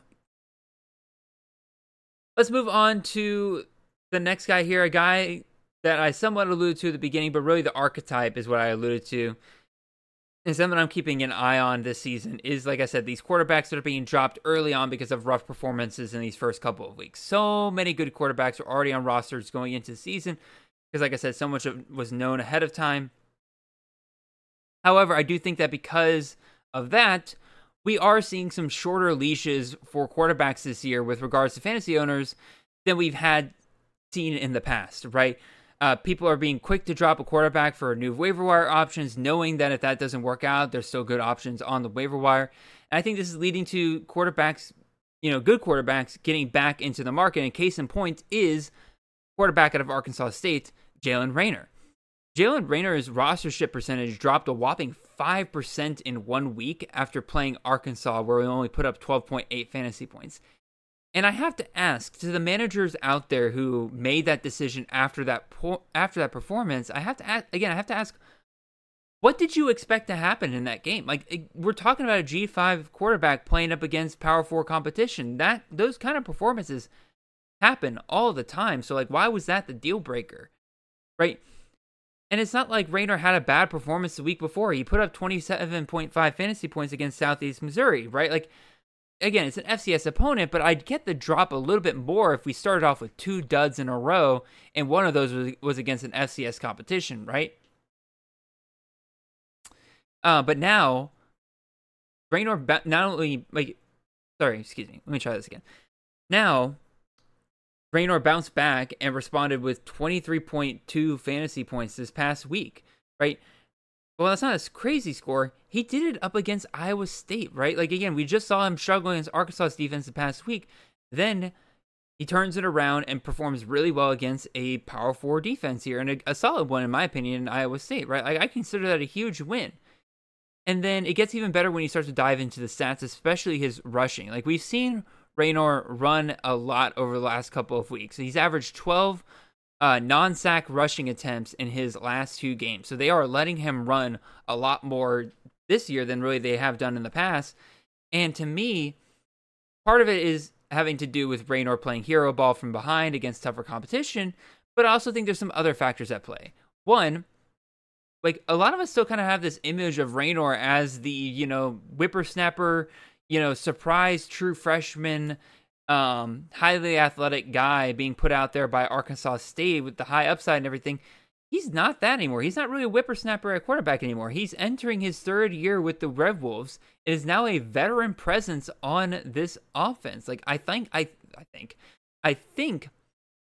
let's move on to the next guy here, a guy that I somewhat alluded to at the beginning, but really the archetype is what I alluded to. And something I'm keeping an eye on this season is, like I said, these quarterbacks that are being dropped early on because of rough performances in these first couple of weeks. So many good quarterbacks are already on rosters going into the season because, like I said, so much of was known ahead of time. However, I do think that because of that, we are seeing some shorter leashes for quarterbacks this year with regards to fantasy owners than we've had seen in the past, right? Uh, people are being quick to drop a quarterback for new waiver wire options, knowing that if that doesn't work out, there's still good options on the waiver wire. And I think this is leading to quarterbacks, you know, good quarterbacks getting back into the market. And case in point is quarterback out of Arkansas State, Jalen Raynor. Jalen Raynor's rostership percentage dropped a whopping five percent in one week after playing Arkansas, where we only put up twelve point eight fantasy points. And I have to ask, to the managers out there who made that decision after that po- after that performance, I have to ask, again, I have to ask, what did you expect to happen in that game? Like, we're talking about a G five quarterback playing up against Power four competition. That those kind of performances happen all the time. So, like, why was that the deal breaker, right? And it's not like Raynor had a bad performance the week before. He put up twenty-seven point five fantasy points against Southeast Missouri, right? Like, again, it's an F C S opponent, but I'd get the drop a little bit more if we started off with two duds in a row, and one of those was, was against an F C S competition, right? Uh, but now, Raynor ba- not only, like, sorry, excuse me, let me try this again. Now, Raynor bounced back and responded with twenty-three point two fantasy points this past week, right? Well, that's not a crazy score. He did it up against Iowa State, right? Like, again, we just saw him struggling against Arkansas's defense the past week. Then he turns it around and performs really well against a Power Four defense here, and a, a solid one, in my opinion, in Iowa State, right? Like, I consider that a huge win. And then it gets even better when you start to dive into the stats, especially his rushing. Like, we've seen Raynor run a lot over the last couple of weeks. He's averaged twelve uh, non-sack rushing attempts in his last two games. So they are letting him run a lot more this year than really they have done in the past. And to me, part of it is having to do with Raynor playing hero ball from behind against tougher competition, but I also think there's some other factors at play. One, like, a lot of us still kind of have this image of Raynor as the, you know, whippersnapper, you know, surprise true freshman, um, highly athletic guy being put out there by Arkansas State with the high upside and everything. He's not that anymore. He's not really a whippersnapper at quarterback anymore. He's entering his third year with the Red Wolves. It is now a veteran presence on this offense. Like, I think, I, I think, I think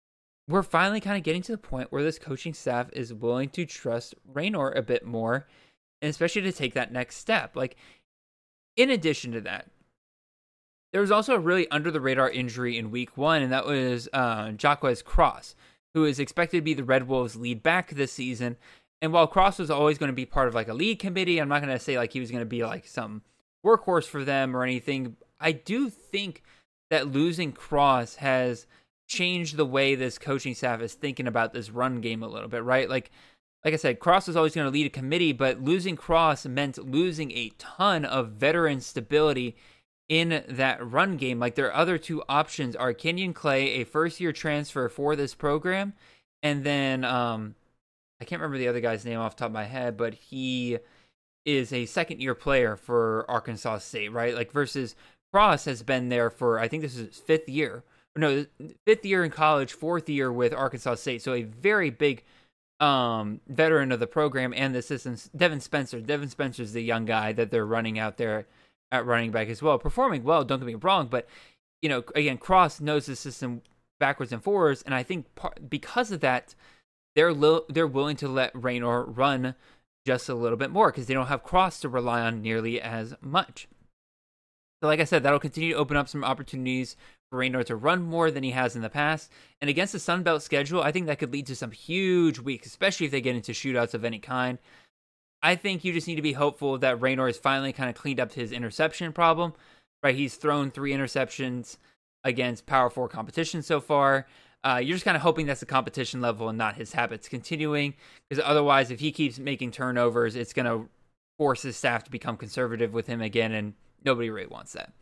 we're finally kind of getting to the point where this coaching staff is willing to trust Raynor a bit more, and especially to take that next step. Like, in addition to that, there was also a really under-the-radar injury in week one, and that was uh, Jacquez Cross, who is expected to be the Red Wolves' lead back this season. And while Cross was always going to be part of like a league committee, I'm not going to say like he was going to be like some workhorse for them or anything. I do think that losing Cross has changed the way this coaching staff is thinking about this run game a little bit, right? Like, like I said, Cross was always going to lead a committee, but losing Cross meant losing a ton of veteran stability in that run game. Like, their other two options are Kenyon Clay, a first-year transfer for this program, and then um, I can't remember the other guy's name off the top of my head, but he is a second-year player for Arkansas State, right? Like, versus Cross has been there for, I think this is his fifth year. No, fifth year in college, fourth year with Arkansas State. So a very big um, veteran of the program and the system. Devin Spencer. Devin Spencer's the young guy that they're running out there at running back as well. Performing well, don't get me wrong. But, you know, again, Cross knows the system backwards and forwards. And I think part, because of that, they're li- they're willing to let Raynor run just a little bit more because they don't have Cross to rely on nearly as much. So like I said, that'll continue to open up some opportunities for Raynor to run more than he has in the past. And against the Sun Belt schedule, I think that could lead to some huge weeks, especially if they get into shootouts of any kind. I think you just need to be hopeful that Raynor has finally kind of cleaned up his interception problem, right? He's thrown three interceptions against Power Four competition so far. Uh, you're just kind of hoping that's the competition level and not his habits continuing, because otherwise, if he keeps making turnovers, it's going to force his staff to become conservative with him again, and nobody really wants that.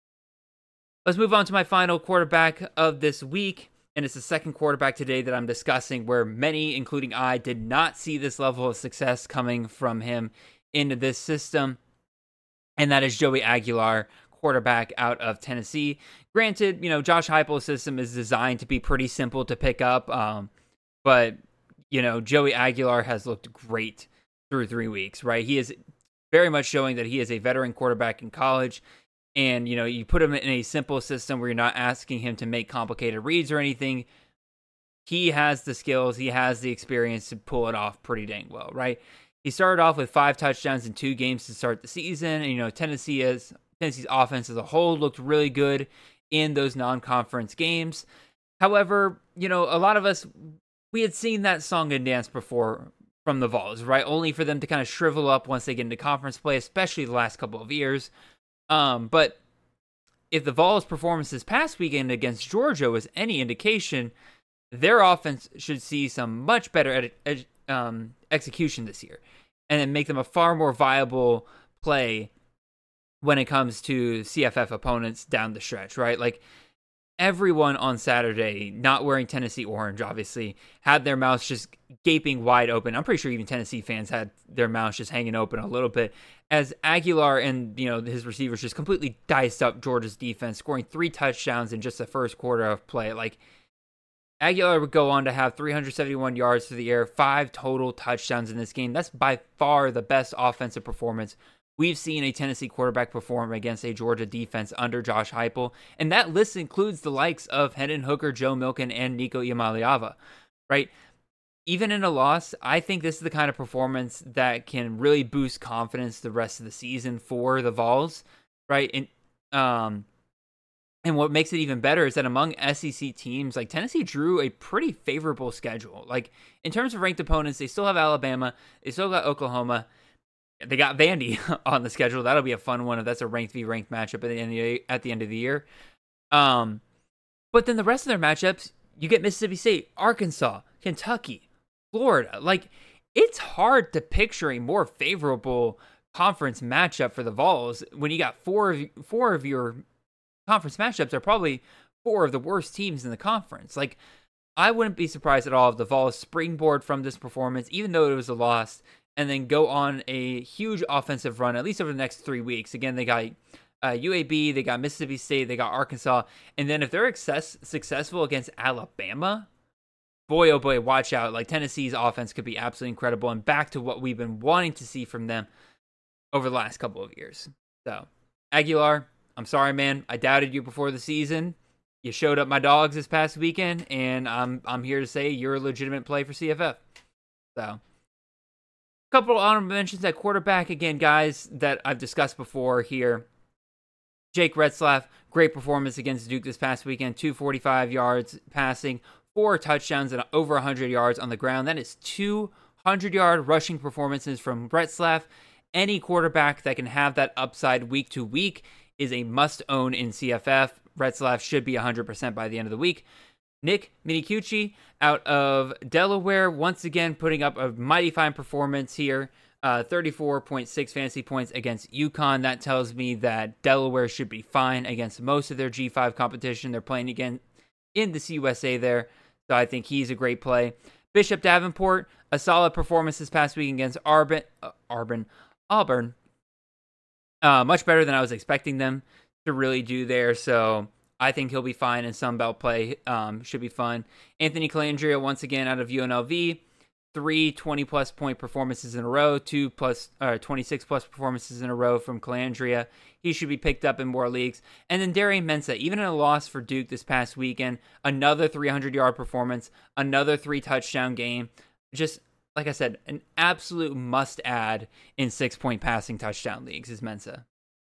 Let's move on to my final quarterback of this week, and it's the second quarterback today that I'm discussing where many, including I, did not see this level of success coming from him into this system, and that is Joey Aguilar, quarterback out of Tennessee. Granted, you know, Josh Heupel's system is designed to be pretty simple to pick up, um, but, you know, Joey Aguilar has looked great through three weeks, right? He is very much showing that he is a veteran quarterback in college. And, you know, you put him in a simple system where you're not asking him to make complicated reads or anything. He has the skills, he has the experience to pull it off pretty dang well, right? He started off with five touchdowns in two games to start the season. And, you know, Tennessee is, Tennessee's offense as a whole looked really good in those non-conference games. However, you know, a lot of us, we had seen that song and dance before from the Vols, right? Only for them to kind of shrivel up once they get into conference play, especially the last couple of years. Um, but if the Vols' performance this past weekend against Georgia was any indication, their offense should see some much better ed- ed- um, execution this year, and then make them a far more viable play when it comes to C F F opponents down the stretch, right? Like, everyone on Saturday, not wearing Tennessee orange, obviously, had their mouths just gaping wide open. I'm pretty sure even Tennessee fans had their mouths just hanging open a little bit as Aguilar and, you know, his receivers just completely diced up Georgia's defense, scoring three touchdowns in just the first quarter of play. Like, Aguilar would go on to have three hundred seventy-one yards through the air, five total touchdowns in this game. That's by far the best offensive performance we've seen a Tennessee quarterback perform against a Georgia defense under Josh Heupel. And that list includes the likes of Hendon Hooker, Joe Milken, and Nico Iamaleava, right? Even in a loss, I think this is the kind of performance that can really boost confidence the rest of the season for the Vols, right? And, um, and what makes it even better is that among S E C teams, like, Tennessee drew a pretty favorable schedule. Like, in terms of ranked opponents, they still have Alabama, they still got Oklahoma, they got Vandy on the schedule. That'll be a fun one if that's a ranked v ranked matchup at the end of the, at the end of the year. Um, but then the rest of their matchups, you get Mississippi State, Arkansas, Kentucky, Florida. Like, it's hard to picture a more favorable conference matchup for the Vols when you got four of four of your conference matchups are probably four of the worst teams in the conference. Like, I wouldn't be surprised at all if the Vols springboard from this performance, even though it was a loss, and then go on a huge offensive run, at least over the next three weeks. Again, they got uh, U A B, they got Mississippi State, they got Arkansas. And then if they're success- successful against Alabama, boy, oh boy, watch out. Like, Tennessee's offense could be absolutely incredible and back to what we've been wanting to see from them over the last couple of years. So, Aguilar, I'm sorry, man. I doubted you before the season. you showed up my dogs this past weekend, and I'm I'm here to say you're a legitimate play for C F F. So, a couple of honorable mentions at quarterback again, guys that I've discussed before here. Jake Retzlaff, great performance against Duke this past weekend. two hundred forty-five yards passing, four touchdowns, and over one hundred yards on the ground. That is two hundred-yard rushing performances from Retzlaff. Any quarterback that can have that upside week to week is a must-own in C F F. Retzlaff should be one hundred percent by the end of the week. Nick Minicucci out of Delaware, once again putting up a mighty fine performance here. Uh, thirty-four point six fantasy points against UConn. That tells me that Delaware should be fine against most of their G five competition. They're playing again in the C U S A there, so I think he's a great play. Bishop Davenport, a solid performance this past week against Arbon, uh, Arbon, Auburn. Uh, much better than I was expecting them to really do there, so I think he'll be fine, and Sunbelt play um, should be fun. Anthony Calandria, once again, out of U N L V, three twenty-plus point performances in a row, two plus, uh, twenty-six-plus performances in a row from Calandria. He should be picked up in more leagues. And then Darian Mensah, even in a loss for Duke this past weekend, another three hundred-yard performance, another three-touchdown game. Just, like I said, an absolute must-add in six-point passing touchdown leagues is Mensah.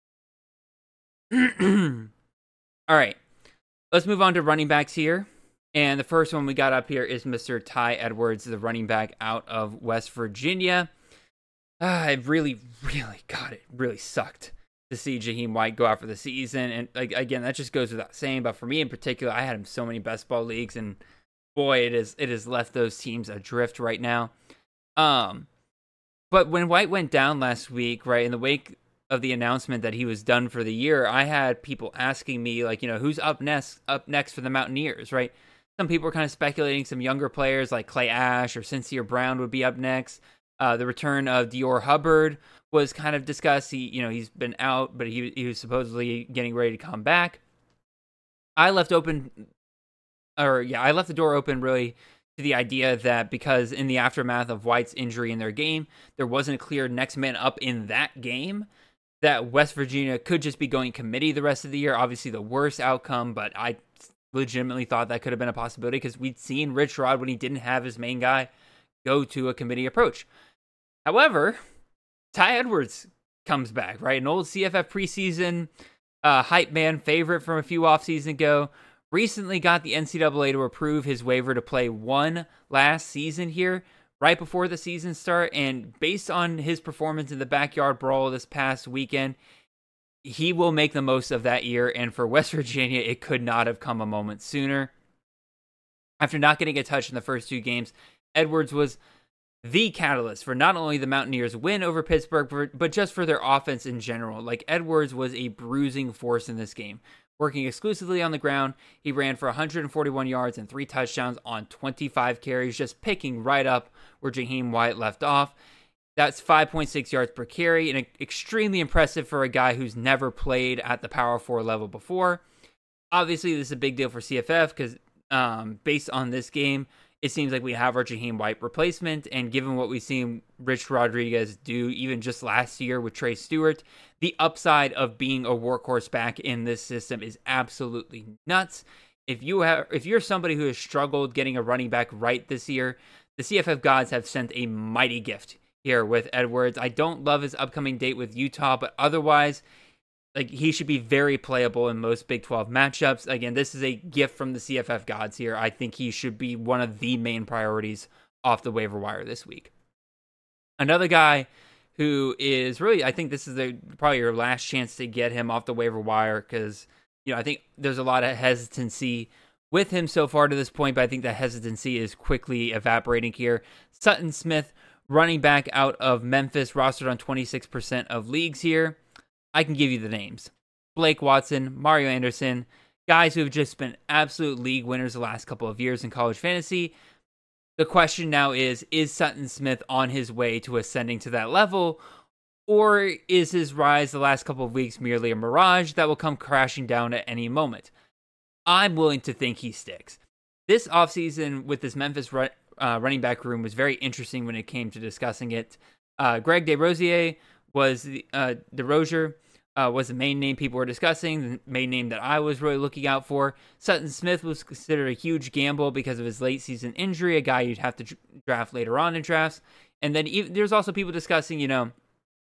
All right, let's move on to running backs here. And the first one we got up here is Mister Ty Edwards, the running back out of West Virginia. Uh, it really, really, God, it really sucked to see Jaheim White go out for the season. And like, again, that just goes without saying. But for me in particular, I had him so many best ball leagues, and boy, it is it has left those teams adrift right now. Um, but when White went down last week, right in the wake of the announcement that he was done for the year, I had people asking me, like, you know, who's up next up next for the Mountaineers, right? Some people were kind of speculating some younger players like Clay Ash or Sincere Brown would be up next. Uh, the return of Dior Hubbard was kind of discussed. He, you know, he's been out, but he he was supposedly getting ready to come back. I left open, or yeah, I left the door open really to the idea that because in the aftermath of White's injury in their game, there wasn't a clear next man up in that game, that West Virginia could just be going committee the rest of the year. Obviously the worst outcome, but I legitimately thought that could have been a possibility because we'd seen Rich Rod, when he didn't have his main guy, go to a committee approach. However, Ty Edwards comes back, right? An old C F F preseason uh, hype man favorite from a few offseasons ago. Recently got the N C double A to approve his waiver to play one last season here, right before the season start. And based on his performance in the backyard brawl this past weekend, he will make the most of that year. And for West Virginia, it could not have come a moment sooner. After not getting a touch in the first two games, Edwards was the catalyst for not only the Mountaineers' win over Pittsburgh, but just for their offense in general. Like, Edwards was a bruising force in this game. Working exclusively on the ground, he ran for one hundred forty-one yards and three touchdowns on twenty-five carries, just picking right up where Jaheim White left off. That's five point six yards per carry, and extremely impressive for a guy who's never played at the Power Four level before. Obviously, this is a big deal for C F F because um, based on this game, it seems like we have our Jaheim White replacement, and given what we've seen Rich Rodriguez do even just last year with Trey Stewart, the upside of being a workhorse back in this system is absolutely nuts. If you have, if you're somebody who has struggled getting a running back right this year, the C F F gods have sent a mighty gift here with Edwards. I don't love his upcoming date with Utah, but otherwise, like, he should be very playable in most Big twelve matchups. Again, this is a gift from the C F F gods here. I think he should be one of the main priorities off the waiver wire this week. Another guy who is really, I think this is the, probably your last chance to get him off the waiver wire because, you know, I think there's a lot of hesitancy with him so far to this point, but I think that hesitancy is quickly evaporating here. Sutton Smith, running back out of Memphis, rostered on twenty-six percent of leagues here. I can give you the names. Blake Watson, Mario Anderson, guys who have just been absolute league winners the last couple of years in college fantasy. The question now is, is Sutton Smith on his way to ascending to that level, or is his rise the last couple of weeks merely a mirage that will come crashing down at any moment? I'm willing to think he sticks. This offseason with this Memphis run, uh, running back room was very interesting when it came to discussing it. Uh, Greg DeRosier was the uh, DeRosier uh, was the main name people were discussing, the main name that I was really looking out for. Sutton Smith was considered a huge gamble because of his late season injury, a guy you'd have to draft later on in drafts. And then even, there's also people discussing, you know,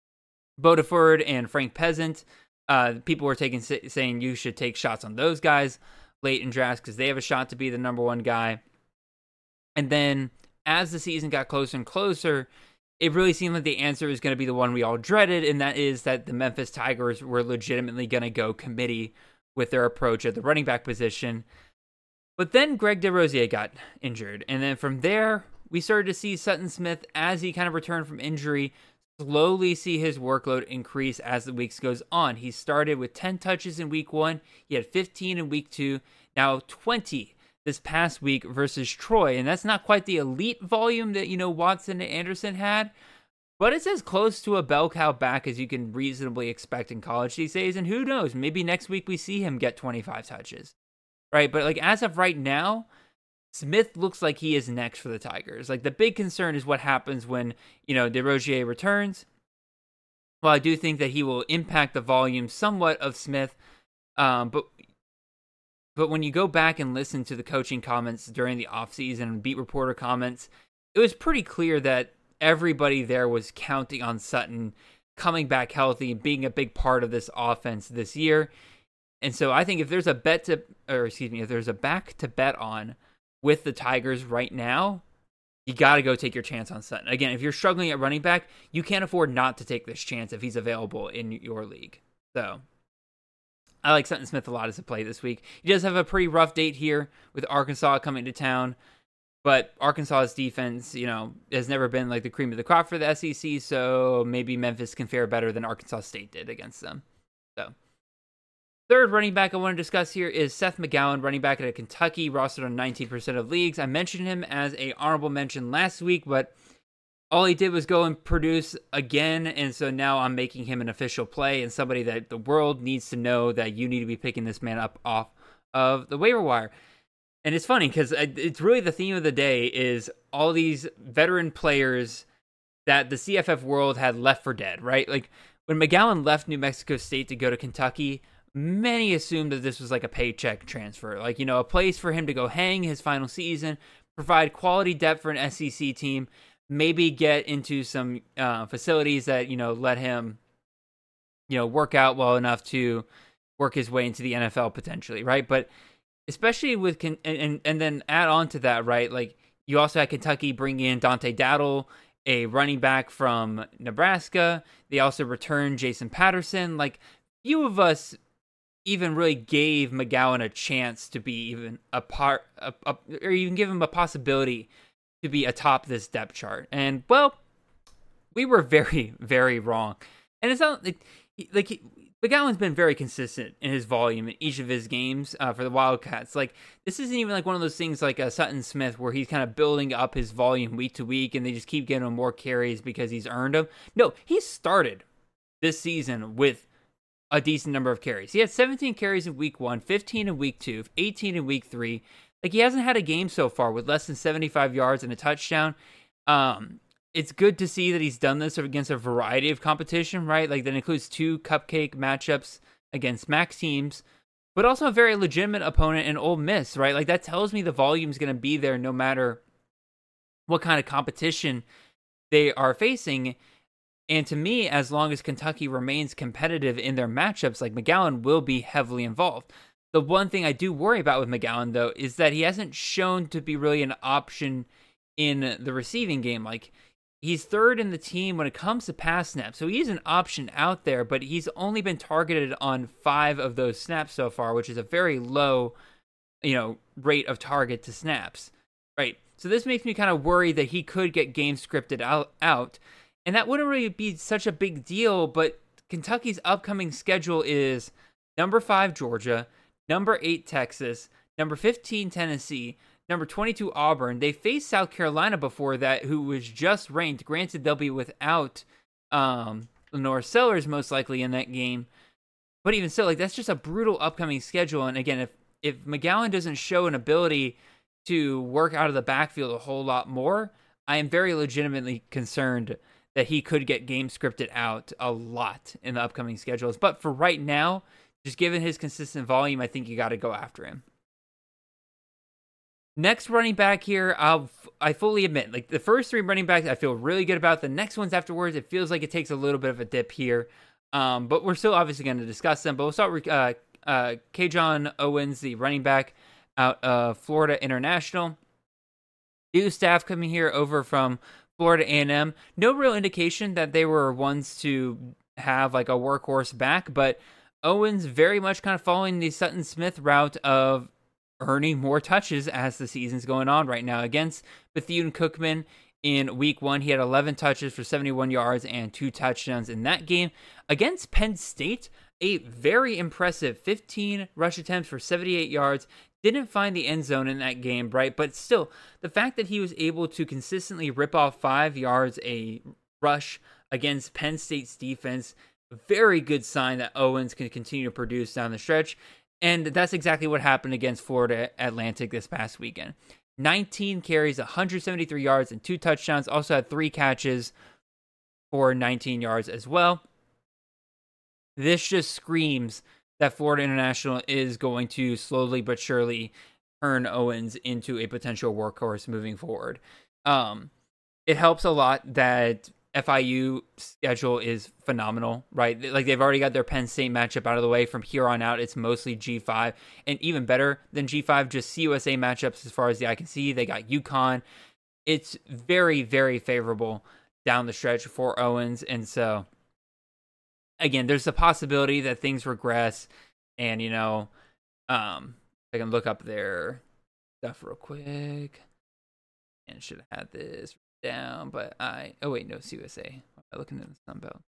Bodeford and Frank Peasant. Uh, people were taking saying you should take shots on those guys late in drafts because they have a shot to be the number one guy. And then as the season got closer and closer, it really seemed like the answer was going to be the one we all dreaded, and that is that the Memphis Tigers were legitimately going to go committee with their approach at the running back position. But then Greg DeRosier got injured, and then from there, we started to see Sutton Smith, as he kind of returned from injury, slowly see his workload increase as the weeks goes on. He started with ten touches in week one, he had fifteen in week two, now twenty this past week versus Troy, and that's not quite the elite volume that, you know, Watson and Anderson had, but it's as close to a bell cow back as you can reasonably expect in college these days, and who knows, maybe next week we see him get twenty-five touches, right? But like as of right now, Smith looks like he is next for the Tigers. Like the big concern is what happens when, you know, DeRosier returns. Well, I do think that he will impact the volume somewhat of Smith, um, but But when you go back and listen to the coaching comments during the offseason and beat reporter comments, it was pretty clear that everybody there was counting on Sutton coming back healthy and being a big part of this offense this year. And so I think if there's a bet to, or excuse me, if there's a back to bet on with the Tigers right now, you got to go take your chance on Sutton. Again, if you're struggling at running back, you can't afford not to take this chance if he's available in your league. So I like Sutton Smith a lot as a play this week. He does have a pretty rough date here with Arkansas coming to town, but Arkansas's defense, you know, has never been like the cream of the crop for the S E C, so maybe Memphis can fare better than Arkansas State did against them. So, third running back I want to discuss here is Seth McGowan, running back at Kentucky, rostered on nineteen percent of leagues. I mentioned him as a honorable mention last week, but all he did was go and produce again, and so now I'm making him an official play and somebody that the world needs to know that you need to be picking this man up off of the waiver wire. And it's funny because it's really the theme of the day is all these veteran players that the C F F world had left for dead, right? Like when McGowan left New Mexico State to go to Kentucky, many assumed that this was like a paycheck transfer, like, you know, a place for him to go hang his final season, provide quality depth for an S E C team, maybe get into some uh, facilities that, you know, let him, you know, work out well enough to work his way into the N F L potentially, right? But especially with, and, and, and then add on to that, right? Like you also had Kentucky bring in Dante Dowdle, a running back from Nebraska. They also returned Jason Patterson. Like few of us even really gave McGowan a chance to be even a part, a, a, or even give him a possibility to be atop this depth chart. And, well, we were very, very wrong. And it's not like, like he, McGowan's been very consistent in his volume in each of his games uh, for the Wildcats. Like, this isn't even like one of those things like uh, Sutton Smith where he's kind of building up his volume week to week and they just keep getting him more carries because he's earned them. No, he started this season with a decent number of carries. He had seventeen carries in week one, fifteen in week two, eighteen in week three. Like, he hasn't had a game so far with less than seventy-five yards and a touchdown. Um, it's good to see that he's done this against a variety of competition, right? Like, that includes two cupcake matchups against MAC teams, but also a very legitimate opponent in Ole Miss, right? Like, that tells me the volume is going to be there no matter what kind of competition they are facing. And to me, as long as Kentucky remains competitive in their matchups, like, McGowan will be heavily involved. The one thing I do worry about with McGowan, though, is that he hasn't shown to be really an option in the receiving game. Like, he's third in the team when it comes to pass snaps, so he's an option out there, but he's only been targeted on five of those snaps so far, which is a very low, you know, rate of target to snaps, right? So this makes me kind of worry that he could get game scripted out, out, and that wouldn't really be such a big deal, but Kentucky's upcoming schedule is number five, Georgia, number eight, Texas, number fifteen, Tennessee, number twenty-two, Auburn. They faced South Carolina before that, who was just ranked. Granted, they'll be without um, Lenore Sellers most likely in that game. But even so, like, that's just a brutal upcoming schedule. And again, if, if McGowan doesn't show an ability to work out of the backfield a whole lot more, I am very legitimately concerned that he could get game scripted out a lot in the upcoming schedules. But for right now, just given his consistent volume, I think you got to go after him. Next running back here, I'll, I fully admit, like the first three running backs, I feel really good about. The next ones afterwards, it feels like it takes a little bit of a dip here. Um, but we're still obviously going to discuss them. But we'll start with uh, uh, K'Jon Owens, the running back out of Florida International. New staff coming here over from Florida A and M. No real indication that they were ones to have like a workhorse back, but Owens very much kind of following the Sutton Smith route of earning more touches as the season's going on right now. Against Bethune-Cookman in week one, he had eleven touches for seventy-one yards and two touchdowns in that game. Against Penn State, a very impressive fifteen rush attempts for seventy-eight yards. Didn't find the end zone in that game, right? But still, the fact that he was able to consistently rip off five yards a rush against Penn State's defense, very good sign that Owens can continue to produce down the stretch. And that's exactly what happened against Florida Atlantic this past weekend. nineteen carries, one hundred seventy-three yards, and two touchdowns. Also had three catches for nineteen yards as well. This just screams that Florida International is going to slowly but surely turn Owens into a potential workhorse moving forward. Um, it helps a lot that F I U schedule is phenomenal, right? Like they've already got their Penn State matchup out of the way. From here on out, it's mostly G five, and even better than G five, just C U S A matchups as far as the eye can see. They got UConn. It's very, very favorable down the stretch for Owens, and so again, there's a possibility that things regress, and you know, um, I can look up their stuff real quick, and should have had this down, but I oh wait no C U S A. I'm looking at the Sun Belt.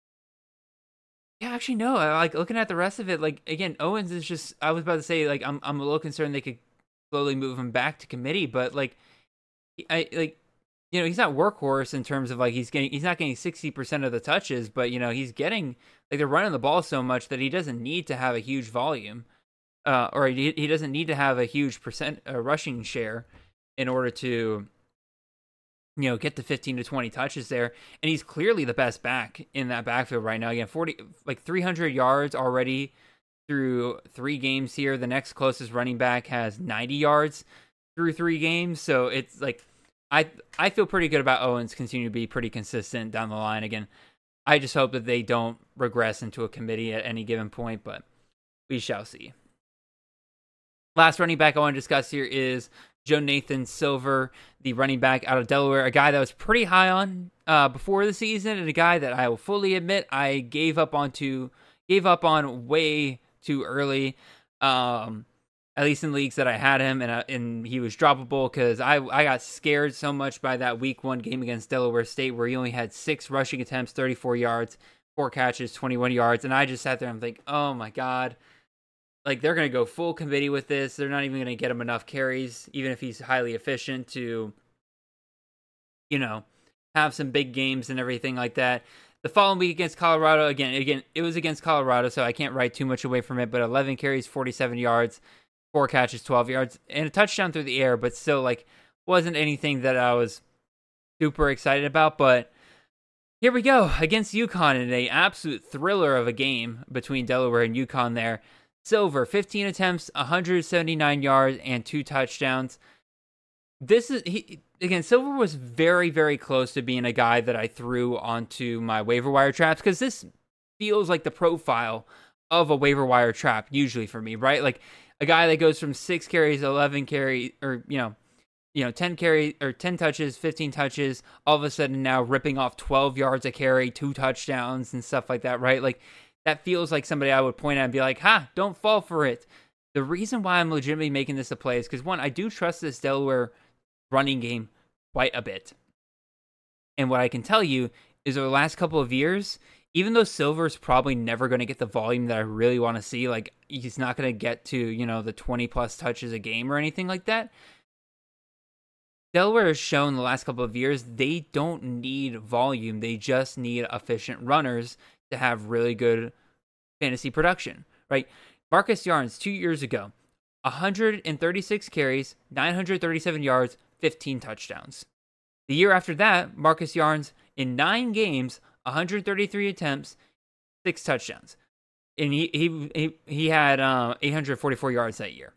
Yeah, actually no. I like looking at the rest of it. Like again, Owens is just. I was about to say like I'm I'm a little concerned they could slowly move him back to committee, but like I like you know he's not workhorse in terms of like he's getting he's not getting sixty percent of the touches, but you know he's getting like they're running the ball so much that he doesn't need to have a huge volume, uh, or he he doesn't need to have a huge percent uh, rushing share in order to, you know, get to fifteen to twenty touches there. And he's clearly the best back in that backfield right now. Again, forty, like three hundred yards already through three games here. The next closest running back has ninety yards through three games. So it's like, I, I feel pretty good about Owens continuing to be pretty consistent down the line. Again, I just hope that they don't regress into a committee at any given point, but we shall see. Last running back I want to discuss here is Jonathan Silver, the running back out of Delaware, a guy that was pretty high on uh, before the season, and a guy that I will fully admit I gave up on to, gave up on way too early, um, at least in leagues that I had him, and uh, and he was droppable because I I got scared so much by that week one game against Delaware State where he only had six rushing attempts, thirty-four yards, four catches, twenty-one yards, and I just sat there and I'm like, oh my god. Like, they're going to go full committee with this. They're not even going to get him enough carries, even if he's highly efficient, to, you know, have some big games and everything like that. The following week against Colorado, again, again, it was against Colorado, so I can't write too much away from it, but eleven carries, forty-seven yards, four catches, twelve yards, and a touchdown through the air, but still, like, wasn't anything that I was super excited about. But here we go, against UConn in an absolute thriller of a game between Delaware and UConn there. Silver, fifteen attempts, one hundred seventy-nine yards, and two touchdowns. This is, he, again, Silver was very, very close to being a guy that I threw onto my waiver wire traps, because this feels like the profile of a waiver wire trap, usually for me, right? Like, a guy that goes from six carries, eleven carries, or, you know, you know, ten carry, or ten touches, fifteen touches, all of a sudden now ripping off twelve yards a carry, two touchdowns, and stuff like that, right? Like, that feels like somebody I would point at and be like, ha, don't fall for it. The reason why I'm legitimately making this a play is because, one, I do trust this Delaware running game quite a bit. And what I can tell you is over the last couple of years, even though Silver's probably never going to get the volume that I really want to see, like he's not going to get to, you know, the twenty plus touches a game or anything like that, Delaware has shown the last couple of years they don't need volume. They just need efficient runners to have really good fantasy production, right? Marcus Yarns, two years ago, one hundred thirty-six carries, nine hundred thirty-seven yards, fifteen touchdowns. The year after that, Marcus Yarns, in nine games, one hundred thirty-three attempts, six touchdowns. And he he he, he had uh, eight hundred forty-four yards that year.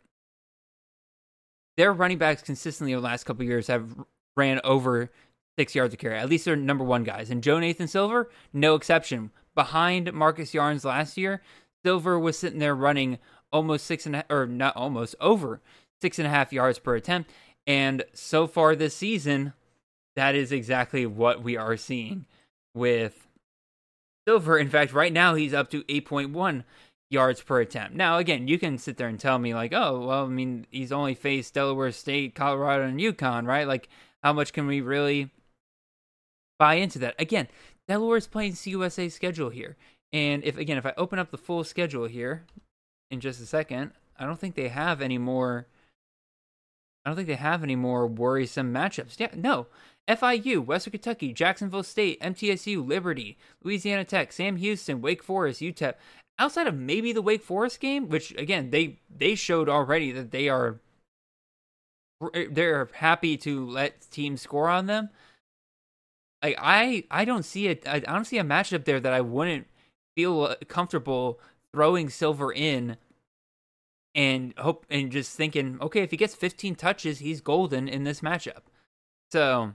Their running backs consistently over the last couple of years have ran over six yards a carry. At least they're number one guys. And Joe Nathan Silver, no exception. Behind Marcus Yarns last year, Silver was sitting there running almost six and a, or not almost over six and a half yards per attempt. And so far this season, that is exactly what we are seeing with Silver. In fact, right now he's up to eight point one yards per attempt. Now, again, you can sit there and tell me like, oh, well, I mean, he's only faced Delaware State, Colorado, and UConn, right? Like, how much can we really buy into that? Again, Delaware's playing C U S A schedule here. And if, again, if I open up the full schedule here in just a second, I don't think they have any more, I don't think they have any more worrisome matchups. Yeah, no. F I U, Western Kentucky, Jacksonville State, M T S U, Liberty, Louisiana Tech, Sam Houston, Wake Forest, U T E P. Outside of maybe the Wake Forest game, which, again, they, they showed already that they are they're happy to let teams score on them. Like I, I don't see it. I don't see a matchup there that I wouldn't feel comfortable throwing Silver in, and hope and just thinking, okay, if he gets fifteen touches, he's golden in this matchup. So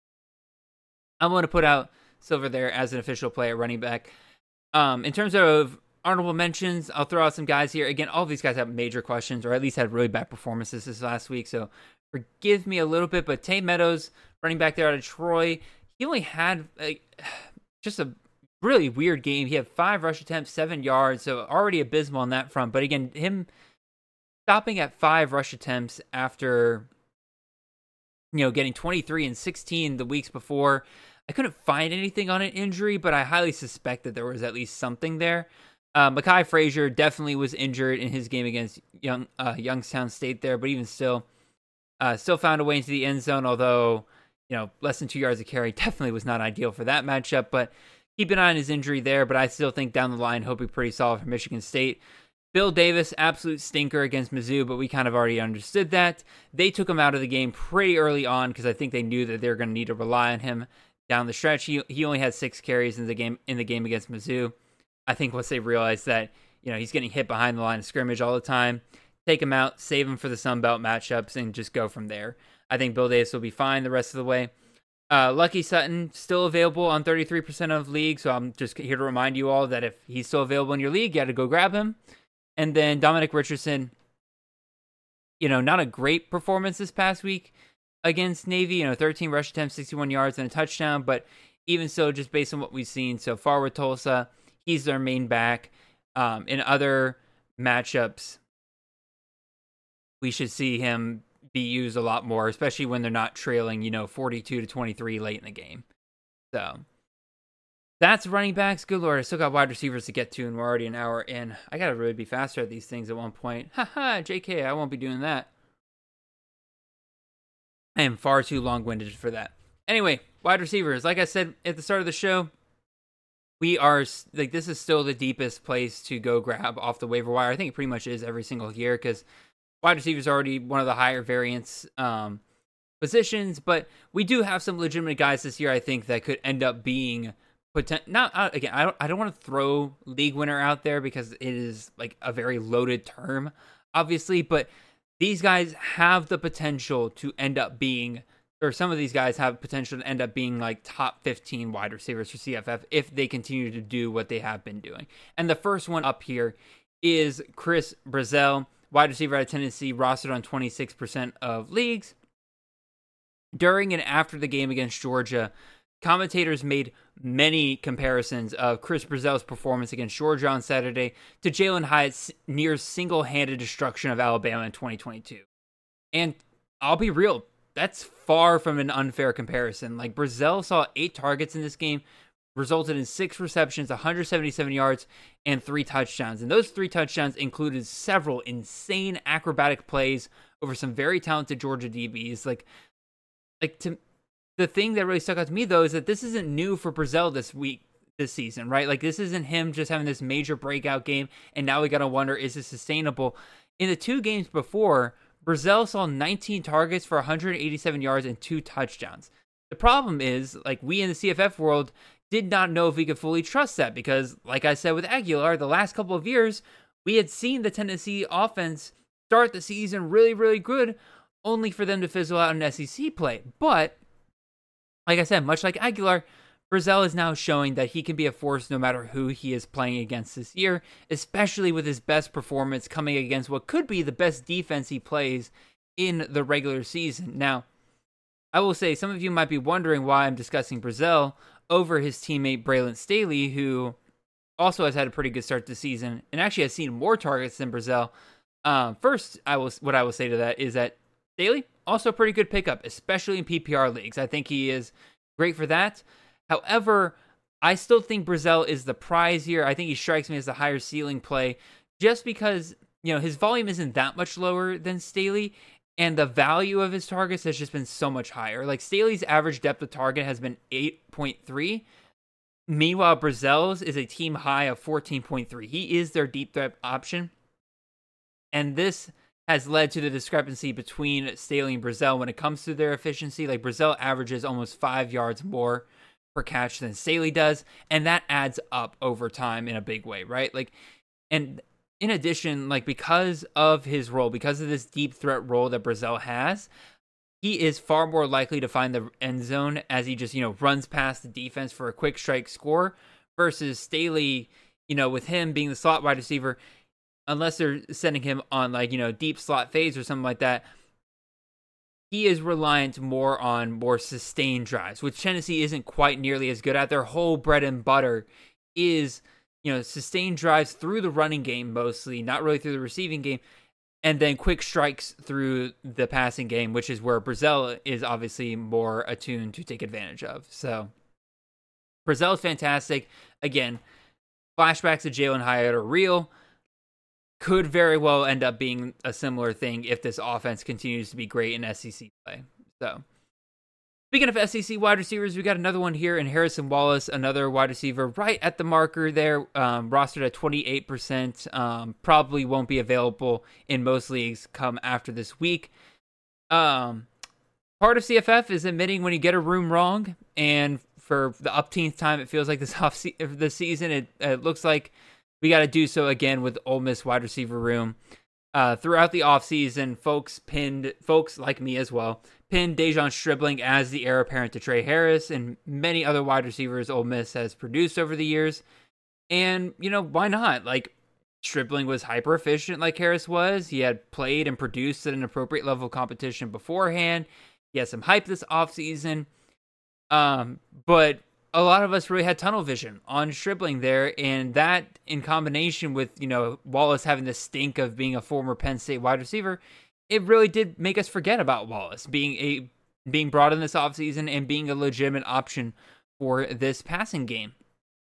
I'm going to put out Silver there as an official play at running back. Um, in terms of honorable mentions, I'll throw out some guys here. Again, all of these guys have major questions, or at least had really bad performances this last week. So forgive me a little bit, but Tay Meadows, running back there out of Troy, he only had like, just a really weird game. He had five rush attempts, seven yards, so already abysmal on that front. But again, him stopping at five rush attempts after, you know, getting twenty-three and sixteen the weeks before, I couldn't find anything on an injury, but I highly suspect that there was at least something there. Uh, Mekhi Frazier definitely was injured in his game against Young uh, Youngstown State there, but even still, uh, still found a way into the end zone, although, you know, less than two yards a carry definitely was not ideal for that matchup. But keep an eye on his injury there, but I still think down the line he'll be pretty solid for Michigan State. Bill Davis, absolute stinker against Mizzou, but we kind of already understood that. They took him out of the game pretty early on because I think they knew that they were going to need to rely on him down the stretch. He he only had six carries in the game in the game against Mizzou. I think once they realized that, you know, he's getting hit behind the line of scrimmage all the time, take him out, save him for the Sun Belt matchups, and just go from there. I think Bill Davis will be fine the rest of the way. Uh, Lucky Sutton, still available on thirty-three percent of leagues, so I'm just here to remind you all that if he's still available in your league, you got to go grab him. And then Dominic Richardson, you know, not a great performance this past week against Navy, you know, thirteen rush attempts, sixty-one yards, and a touchdown, but even so, just based on what we've seen so far with Tulsa, he's their main back. Um, in other matchups, we should see him be used a lot more, especially when they're not trailing, you know, forty-two to twenty-three late in the game. So that's running backs. Good Lord, I still got wide receivers to get to, and we're already an hour in. I got to really be faster at these things at one point. Haha, J K, I won't be doing that. I am far too long-winded for that. Anyway, wide receivers. Like I said at the start of the show, we are, like, this is still the deepest place to go grab off the waiver wire. I think it pretty much is every single year because wide receivers are already one of the higher variance um, positions, but we do have some legitimate guys this year, I think, that could end up being potent- not uh, again, I don't I don't want to throw league winner out there because it is like a very loaded term, obviously, but these guys have the potential to end up being, or some of these guys have potential to end up being like top fifteen wide receivers for C F F if they continue to do what they have been doing. And the first one up here is Chris Brazzell, wide receiver out of Tennessee, rostered on twenty-six percent of leagues. During and after the game against Georgia, commentators made many comparisons of Chris Brazzell's performance against Georgia on Saturday to Jalen Hyatt's near single-handed destruction of Alabama in twenty twenty-two. And I'll be real, that's far from an unfair comparison. Like, Brazzell saw eight targets in this game, resulted in six receptions, one hundred seventy-seven yards, and three touchdowns. And those three touchdowns included several insane acrobatic plays over some very talented Georgia D Bs. Like, like to the thing that really stuck out to me, though, is that this isn't new for Brazzell this week, this season, right? Like, this isn't him just having this major breakout game, and now we got to wonder, is this sustainable? In the two games before, Brazzell saw nineteen targets for one hundred eighty-seven yards and two touchdowns. The problem is, like, we in the C F F world did not know if we could fully trust that because, like I said with Aguilar, the last couple of years, we had seen the Tennessee offense start the season really, really good, only for them to fizzle out in S E C play. But, like I said, much like Aguilar, Brazzell is now showing that he can be a force no matter who he is playing against this year, especially with his best performance coming against what could be the best defense he plays in the regular season. Now, I will say, some of you might be wondering why I'm discussing Brazzell over his teammate Braylon Staley, who also has had a pretty good start to the season and actually has seen more targets than Brazzell. Um, first, I will what I will say to that is that Staley, also a pretty good pickup, especially in P P R leagues. I think he is great for that. However, I still think Brazzell is the prize here. I think he strikes me as the higher ceiling play just because, you know, his volume isn't that much lower than Staley, and the value of his targets has just been so much higher. Like, Staley's average depth of target has been eight point three. Meanwhile, Brazzell's is a team high of fourteen point three. He is their deep threat option. And this has led to the discrepancy between Staley and Brazzell when it comes to their efficiency. Like, Brazzell averages almost five yards more per catch than Staley does, and that adds up over time in a big way, right? Like, and in addition, like, because of his role, because of this deep threat role that Brazzell has, he is far more likely to find the end zone as he just, you know, runs past the defense for a quick strike score versus Staley, you know, with him being the slot wide receiver, unless they're sending him on, like, you know, deep slot fades or something like that, he is reliant more on more sustained drives, which Tennessee isn't quite nearly as good at. Their whole bread and butter is, you know, sustained drives through the running game mostly, not really through the receiving game, and then quick strikes through the passing game, which is where Brazzell is obviously more attuned to take advantage of. So Brazzell is fantastic. Again, flashbacks to Jalin Hyatt are real. Could very well end up being a similar thing if this offense continues to be great in S E C play. So, speaking of S E C wide receivers, we got another one here in Harrison Wallace, another wide receiver right at the marker there, um, rostered at twenty-eight percent. Um, probably won't be available in most leagues come after this week. Um, part of C F F is admitting when you get a room wrong, and for the upteenth time, it feels like this off se- the season, it, it looks like we got to do so again with Ole Miss wide receiver room. Uh, throughout the offseason, folks pinned, folks like me as well, pinned Dejon Stribling as the heir apparent to Trey Harris and many other wide receivers Ole Miss has produced over the years. And, you know, why not? Like, Stribling was hyper efficient like Harris was. He had played and produced at an appropriate level of competition beforehand. He had some hype this offseason. Um, but a lot of us really had tunnel vision on Stribling there, and that in combination with, you know, Wallace having the stink of being a former Penn State wide receiver, it really did make us forget about Wallace being a being brought in this offseason and being a legitimate option for this passing game.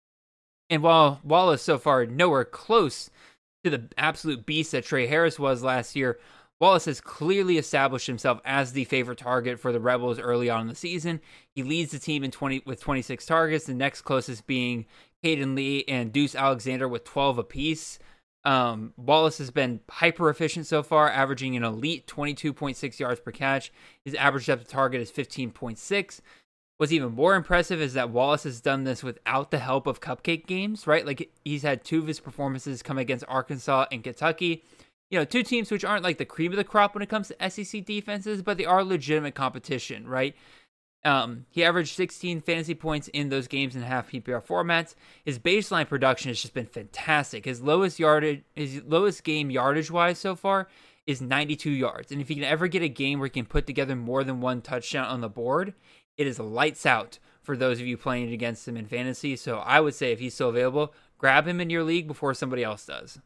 And while Wallace so far nowhere close to the absolute beast that Trey Harris was last year, Wallace has clearly established himself as the favorite target for the Rebels early on in the season. He leads the team in twenty with twenty-six targets, the next closest being Caden Lee and Deuce Alexander with twelve apiece. Um, Wallace has been hyper efficient so far, averaging an elite twenty-two point six yards per catch. His average depth of target is fifteen point six. What's even more impressive is that Wallace has done this without the help of cupcake games, right? Like, he's had two of his performances come against Arkansas and Kentucky. You know, two teams which aren't like the cream of the crop when it comes to S E C defenses, but they are legitimate competition, right? Um, he averaged sixteen fantasy points in those games in half P P R formats. His baseline production has just been fantastic. His lowest yardage, his lowest game yardage wise so far is ninety-two yards. And if he can ever get a game where he can put together more than one touchdown on the board, it is lights out for those of you playing against him in fantasy. So I would say if he's still available, grab him in your league before somebody else does.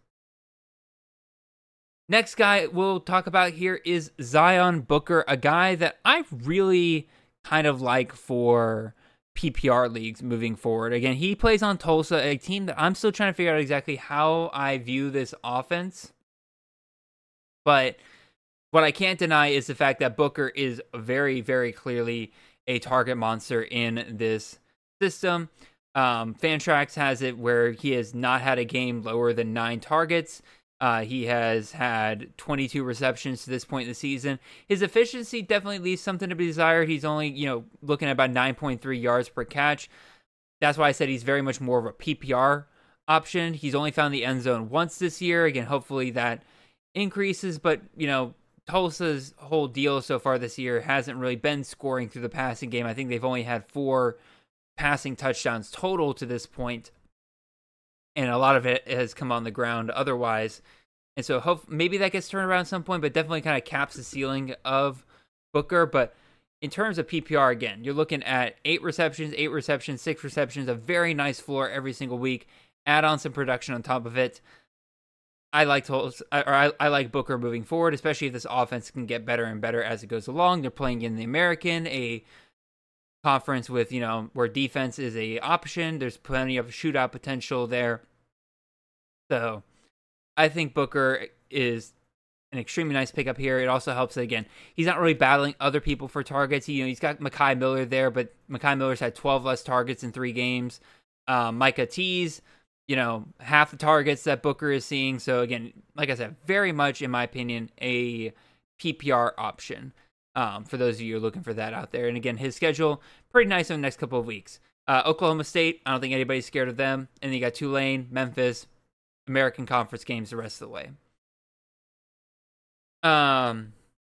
Next guy we'll talk about here is Zion Booker, a guy that I really kind of like for P P R leagues moving forward. Again, he plays on Tulsa, a team that I'm still trying to figure out exactly how I view this offense. But what I can't deny is the fact that Booker is very, very clearly a target monster in this system. Um, Fantrax has it where he has not had a game lower than nine targets. Uh, he has had twenty-two receptions to this point in the season. His efficiency definitely leaves something to be desired. He's only, you know, looking at about nine point three yards per catch. That's why I said he's very much more of a P P R option. He's only found the end zone once this year. Again, hopefully that increases, but, you know, Tulsa's whole deal so far this year hasn't really been scoring through the passing game. I think they've only had four passing touchdowns total to this point, and a lot of it has come on the ground otherwise. And so hope maybe that gets turned around at some point, but definitely kind of caps the ceiling of Booker. But in terms of P P R, again, you're looking at eight receptions, eight receptions, six receptions, a very nice floor every single week. Add on some production on top of it. I like to, or I, I like Booker moving forward, especially if this offense can get better and better as it goes along. They're playing in the American, a conference with, you know, where defense is a option. There's plenty of shootout potential there. So I think Booker is an extremely nice pickup here. It also helps that, again, he's not really battling other people for targets. He, you know, he's got Mekhi Miller there, but Mekhi Miller's had twelve less targets in three games. Um, Micah Tease, you know, half the targets that Booker is seeing. So again, like I said, very much, in my opinion, a P P R option um, for those of you who are looking for that out there. And again, his schedule, pretty nice in the next couple of weeks. Uh, Oklahoma State, I don't think anybody's scared of them. And then you got Tulane, Memphis, American Conference games the rest of the way. Um,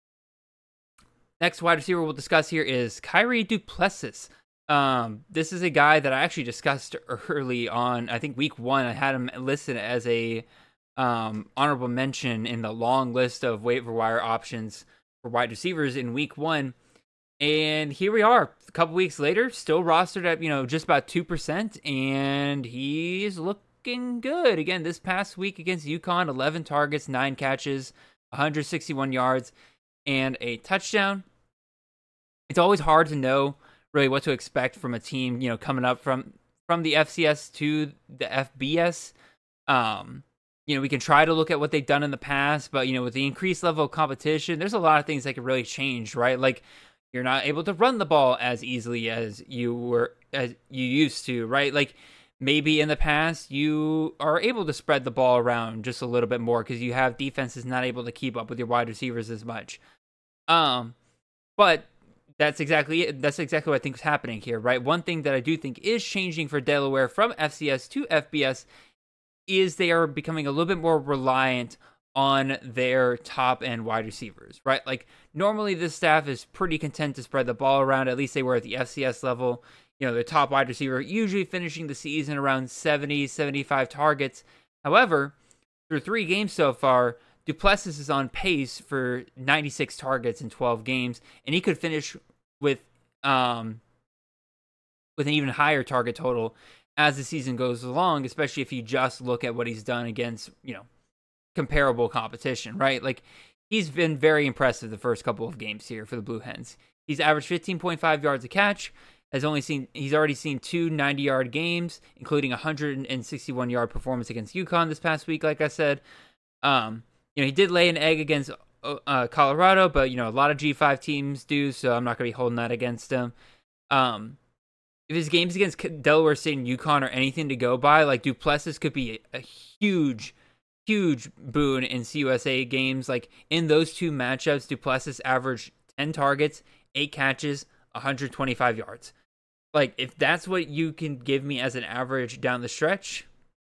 next wide receiver we'll discuss here is Kyrie Duplessis. Um, this is a guy that I actually discussed early on. I think week one, I had him listed as a um, honorable mention in the long list of waiver wire options for wide receivers in week one. And here we are, a couple weeks later, still rostered at, you know, just about two percent, and he's looking good. Again, this past week against UConn, eleven targets, nine catches, one hundred sixty-one yards, and a touchdown. It's always hard to know really what to expect from a team, you know, coming up from from the F C S to the F B S. Um, you know, we can try to look at what they've done in the past, but, you know, with the increased level of competition, there's a lot of things that could really change, right? Like, you're not able to run the ball as easily as you were, as you used to, right? Like, maybe in the past you are able to spread the ball around just a little bit more because you have defenses not able to keep up with your wide receivers as much. Um, but That's exactly it. That's exactly what I think is happening here, right? One thing that I do think is changing for Delaware from F C S to F B S is they are becoming a little bit more reliant on their top end wide receivers, right? Like, normally this staff is pretty content to spread the ball around. At least they were at the F C S level. You know, the top wide receiver usually finishing the season around seventy, seventy-five targets. However, through three games so far, Duplessis is on pace for ninety-six targets in twelve games, and he could finish with um with an even higher target total as the season goes along, especially if you just look at what he's done against, you know, comparable competition, right? Like, he's been very impressive the first couple of games here for the Blue Hens. He's averaged fifteen point five yards a catch, has only seen he's already seen two ninety-yard games, including a one hundred sixty-one-yard performance against UConn this past week, like I said. Um You know, he did lay an egg against uh, Colorado, but, you know, a lot of G five teams do, so I'm not going to be holding that against him. Um, if his games against Delaware State and UConn are anything to go by, like, Duplessis could be a, a huge, huge boon in C U S A games. Like, in those two matchups, Duplessis averaged ten targets, eight catches, one hundred twenty-five yards. Like, if that's what you can give me as an average down the stretch,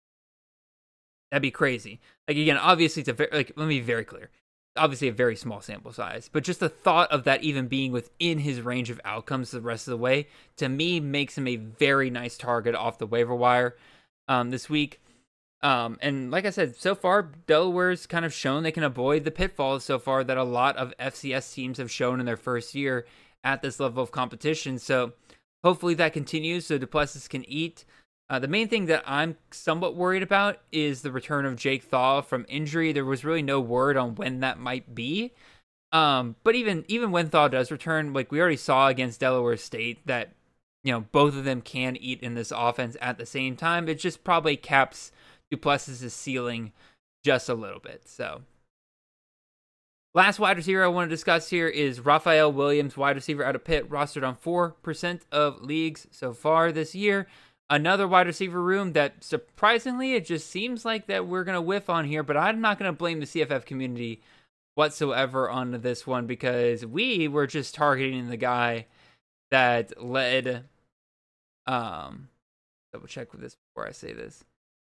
that'd be crazy. Like, again, obviously, it's a very, like, let me be very clear. Obviously, a very small sample size, but just the thought of that even being within his range of outcomes the rest of the way, to me, makes him a very nice target off the waiver wire um, this week. Um, and like I said, so far, Delaware's kind of shown they can avoid the pitfalls so far that a lot of F C S teams have shown in their first year at this level of competition. So hopefully that continues so Duplessis can eat. Uh, the main thing that I'm somewhat worried about is the return of Jake Thaw from injury. There was really no word on when that might be. Um, but even even when Thaw does return, like we already saw against Delaware State, that, you know, both of them can eat in this offense at the same time. It just probably caps Duplessis' ceiling just a little bit. So, last wide receiver I want to discuss here is Raphael Williams, wide receiver out of Pitt, rostered on four percent of leagues so far this year. another wide receiver room that surprisingly, it just seems like that we're going to whiff on here, but I'm not going to blame the C F F community whatsoever on this one because we were just targeting the guy that led, um, double check with this before I say this.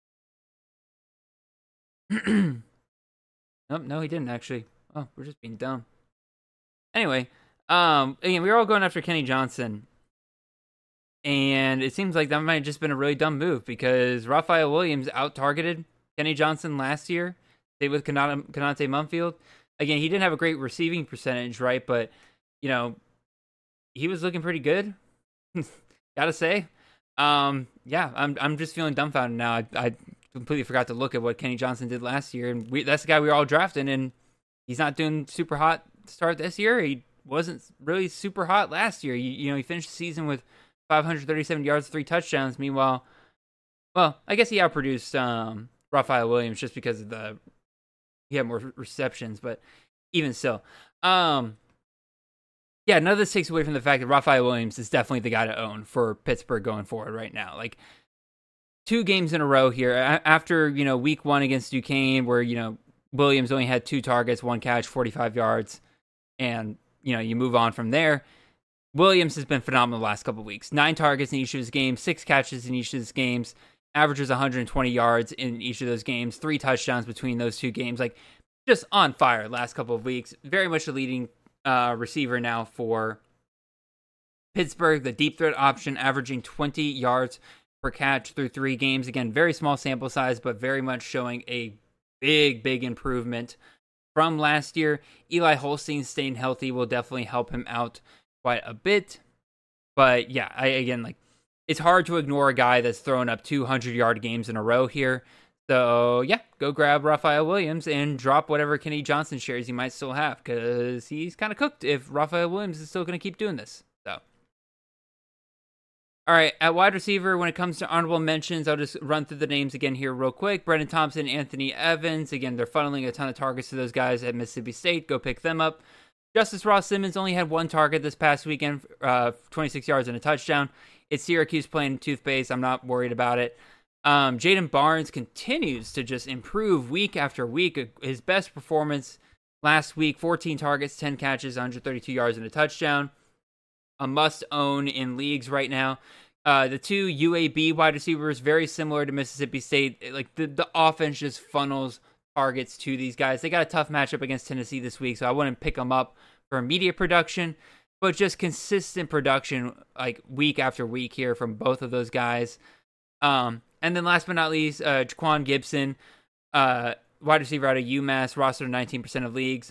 Nope, no, he didn't actually. Oh, we're just being dumb. Anyway, um, again, we were all going after Kenny Johnson. And it seems like that might have just been a really dumb move because Raphael Williams out-targeted Kenny Johnson last year. Stayed with Konate Mumfield. Again, he didn't have a great receiving percentage, right? But, you know, he was looking pretty good. Gotta say. Um, yeah, I'm I'm just feeling dumbfounded now. I, I completely forgot to look at what Kenny Johnson did last year. And we, that's the guy we were all drafting, and he's not doing super hot start this year. He wasn't really super hot last year. You, you know, he finished the season with five hundred thirty-seven yards, three touchdowns. Meanwhile, well, I guess he outproduced um, Raphael Williams just because of the he had more receptions, but even so, um, yeah, none of this takes away from the fact that Raphael Williams is definitely the guy to own for Pittsburgh going forward right now. Like two games in a row here after you know week one against Duquesne, where you know Williams only had two targets, one catch, forty-five yards, and you know you move on from there. Williams has been phenomenal the last couple of weeks. Nine targets in each of his games, six catches in each of his games, averages one hundred twenty yards in each of those games, three touchdowns between those two games. Like, just on fire last couple of weeks. Very much a leading uh, receiver now for Pittsburgh. The deep threat option, averaging twenty yards per catch through three games. Again, very small sample size, but very much showing a big, big improvement from last year. Eli Holstein staying healthy will definitely help him out quite a bit, but yeah, I again like it's hard to ignore a guy that's thrown up two hundred yard games in a row here. So yeah, go grab Raphael Williams and drop whatever Kenny Johnson shares you might still have because he's kind of cooked if Raphael Williams is still going to keep doing this. So, all right, at wide receiver, when it comes to honorable mentions, I'll just run through the names again here real quick. Brendan Thompson, Anthony Evans. Again, they're funneling a ton of targets to those guys at Mississippi State. Go pick them up. Justice Ross Simmons only had one target this past weekend, uh, twenty-six yards and a touchdown. It's Syracuse playing toothpaste. I'm not worried about it. Um, Jaden Barnes continues to just improve week after week. His best performance last week, fourteen targets, ten catches, one hundred thirty-two yards and a touchdown. A must-own in leagues right now. Uh, the two U A B wide receivers, very similar to Mississippi State. Like the, the offense just funnels targets to these guys. They got a tough matchup against Tennessee this week, so I wouldn't pick them up for immediate production, but just consistent production like week after week here from both of those guys. Um, and then last but not least, uh, Jaquan Gibson, uh, wide receiver out of UMass, rostered nineteen percent of leagues.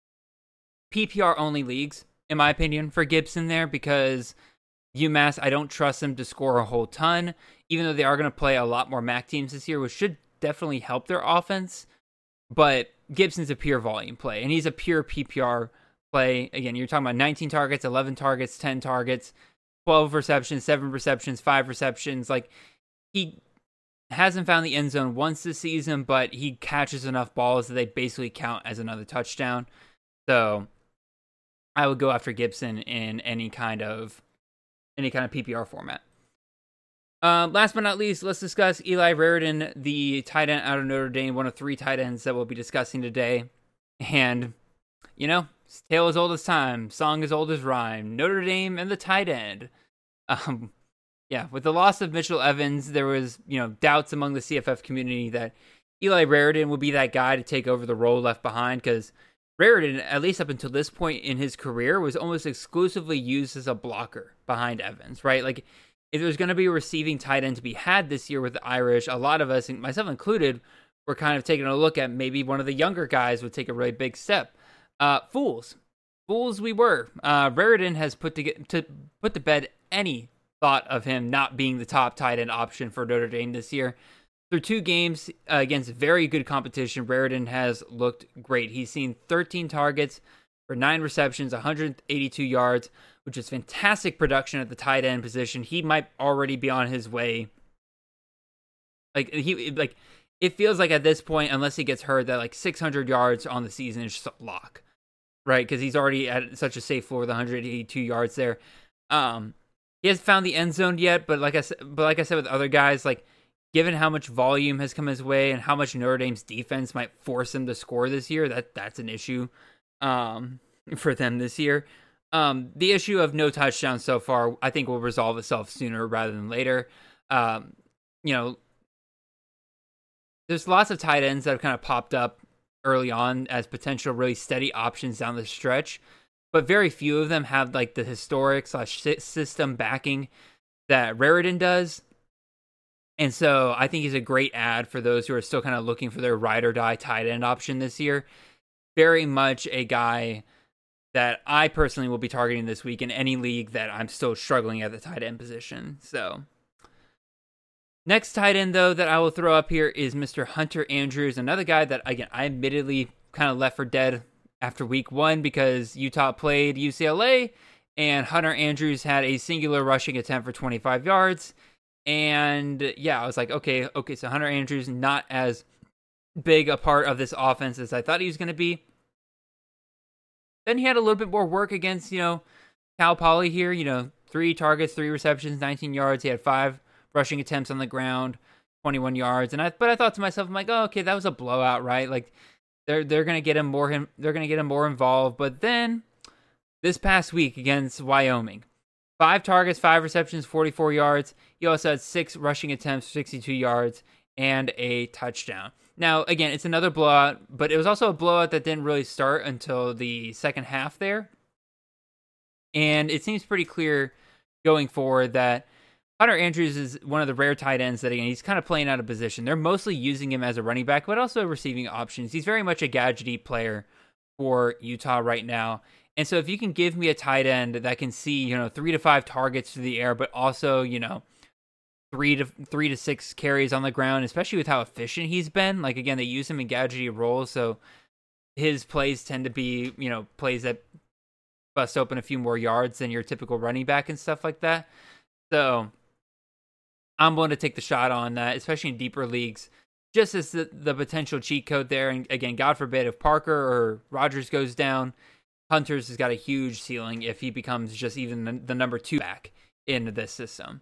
P P R only leagues, in my opinion, for Gibson there because UMass, I don't trust them to score a whole ton, even though they are going to play a lot more M A C teams this year, which should definitely help their offense. But Gibson's a pure volume play, and he's a pure P P R play. Again, you're talking about nineteen targets, eleven targets, ten targets, twelve receptions, seven receptions, five receptions. Like, he hasn't found the end zone once this season, but he catches enough balls that they basically count as another touchdown. So I would go after Gibson in any kind of any kind of P P R format. Uh, last but not least, let's discuss Eli Raridon, the tight end out of Notre Dame, one of three tight ends that we'll be discussing today. And, you know, tale as old as time, song as old as rhyme, Notre Dame and the tight end. Um, yeah, with the loss of Mitchell Evans, there was, you know, doubts among the C F F community that Eli Raridon would be that guy to take over the role left behind, because Raridon, at least up until this point in his career, was almost exclusively used as a blocker behind Evans, right? Like, if there's going to be a receiving tight end to be had this year with the Irish, a lot of us, myself included, were kind of taking a look at maybe one of the younger guys would take a really big step. Uh, fools. Fools we were. Uh, Raridon has put to, get, to put to bed any thought of him not being the top tight end option for Notre Dame this year. Through two games uh, against very good competition, Raridon has looked great. He's seen thirteen targets for nine receptions, one hundred eighty-two yards, which is fantastic production at the tight end position. He might already be on his way. Like he, like it feels like at this point, unless he gets hurt, that like six hundred yards on the season is just a lock, right? Because he's already at such a safe floor with one hundred eighty-two yards there. Um, he hasn't found the end zone yet, but like I said, but like I said with other guys, like given how much volume has come his way and how much Notre Dame's defense might force him to score this year, that that's an issue um, for them this year. Um, the issue of no touchdowns so far, I think, will resolve itself sooner rather than later. Um, you know, there's lots of tight ends that have kind of popped up early on as potential really steady options down the stretch, but very few of them have like the historic slash system backing that Raritan does. And so I think he's a great ad for those who are still kind of looking for their ride or die tight end option this year. Very much a guy that I personally will be targeting this week in any league that I'm still struggling at the tight end position. So next tight end, though, that I will throw up here is Mister Hunter Andrews, another guy that, again, I admittedly kind of left for dead after week one because Utah played U C L A, and Hunter Andrews had a singular rushing attempt for twenty-five yards. And, yeah, I was like, okay, okay, so Hunter Andrews not as big a part of this offense as I thought he was going to be. Then he had a little bit more work against, you know, Cal Poly here, you know, three targets, three receptions, nineteen yards. He had five rushing attempts on the ground, twenty-one yards. And I, but I thought to myself, I'm like, oh, okay, that was a blowout, right? Like they're they're gonna get him more him they're gonna get him more involved. But then this past week against Wyoming, five targets, five receptions, forty-four yards. He also had six rushing attempts, sixty-two yards, and a touchdown. Now, again, it's another blowout, but it was also a blowout that didn't really start until the second half there. And it seems pretty clear going forward that Hunter Andrews is one of the rare tight ends that, again, he's kind of playing out of position. They're mostly using him as a running back, but also receiving options. He's very much a gadgety player for Utah right now. And so if you can give me a tight end that can see, you know, three to five targets through the air, but also, you know, three to three to six carries on the ground, especially with how efficient he's been. Like, again, they use him in gadgety roles, so his plays tend to be, you know, plays that bust open a few more yards than your typical running back and stuff like that. So I'm willing to take the shot on that, especially in deeper leagues, just as the, the potential cheat code there. And again, God forbid if Parker or Rogers goes down, Hunter's has got a huge ceiling if he becomes just even the, the number two back in this system.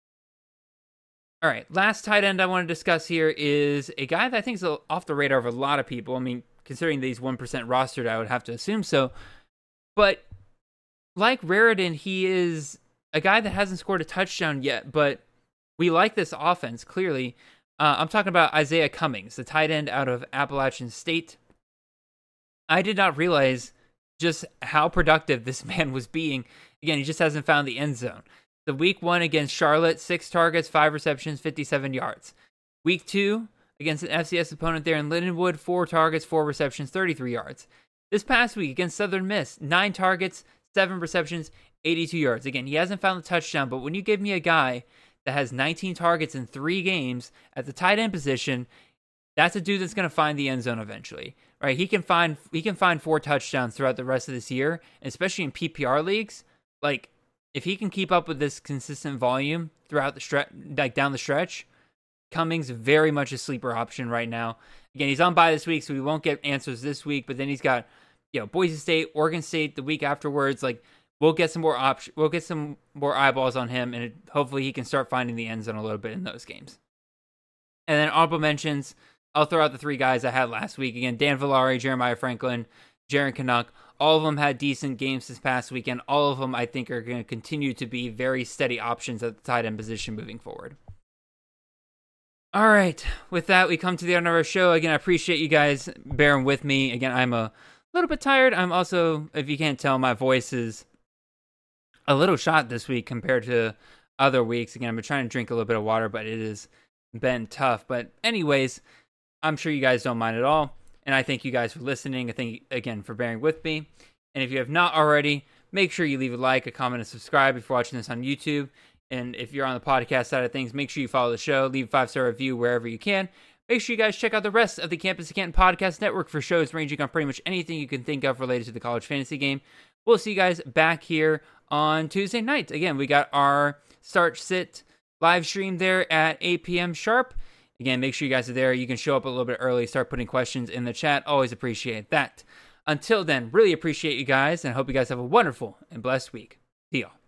All right, last tight end I want to discuss here is a guy that I think is off the radar of a lot of people. I mean, considering these one percent rostered, I would have to assume so. But like Raritan, he is a guy that hasn't scored a touchdown yet, but we like this offense, clearly. Uh, I'm talking about Isaiah Cummings, the tight end out of Appalachian State. I did not realize just how productive this man was being. Again, he just hasn't found the end zone. The week one against Charlotte, six targets, five receptions, fifty-seven yards. Week two against an F C S opponent there in Lindenwood, four targets, four receptions, thirty-three yards. This past week against Southern Miss, nine targets, seven receptions, eighty-two yards. Again, he hasn't found the touchdown, but when you give me a guy that has nineteen targets in three games at the tight end position, that's a dude that's going to find the end zone eventually, right? He can find he can find four touchdowns throughout the rest of this year, especially in P P R leagues. Like, if he can keep up with this consistent volume throughout the stretch, like down the stretch, Cummings very much a sleeper option right now. Again, he's on bye this week, so we won't get answers this week. But then he's got, you know, Boise State, Oregon State the week afterwards. Like, we'll get some more options. We'll get some more eyeballs on him, and it, hopefully he can start finding the end zone a little bit in those games. And then honorable mentions, I'll throw out the three guys I had last week. Again, Dan Villari, Jeremiah Franklin, Jaron Canuck. All of them had decent games this past weekend. All of them, I think, are going to continue to be very steady options at the tight end position moving forward. All right. With that, we come to the end of our show. Again, I appreciate you guys bearing with me. Again, I'm a little bit tired. I'm also, if you can't tell, my voice is a little shot this week compared to other weeks. Again, I've been trying to drink a little bit of water, but it has been tough. But anyways, I'm sure you guys don't mind at all. And I thank you guys for listening. I thank you again for bearing with me. And if you have not already, make sure you leave a like, a comment, and subscribe if you're watching this on YouTube. And if you're on the podcast side of things, make sure you follow the show, leave a five-star review wherever you can. Make sure you guys check out the rest of the Campus of Canton Podcast Network for shows ranging on pretty much anything you can think of related to the college fantasy game. We'll see you guys back here on Tuesday night. Again, we got our Start Sit live stream there at eight p.m. sharp. Again, make sure you guys are there. You can show up a little bit early, start putting questions in the chat. Always appreciate that. Until then, really appreciate you guys, and I hope you guys have a wonderful and blessed week. See y'all.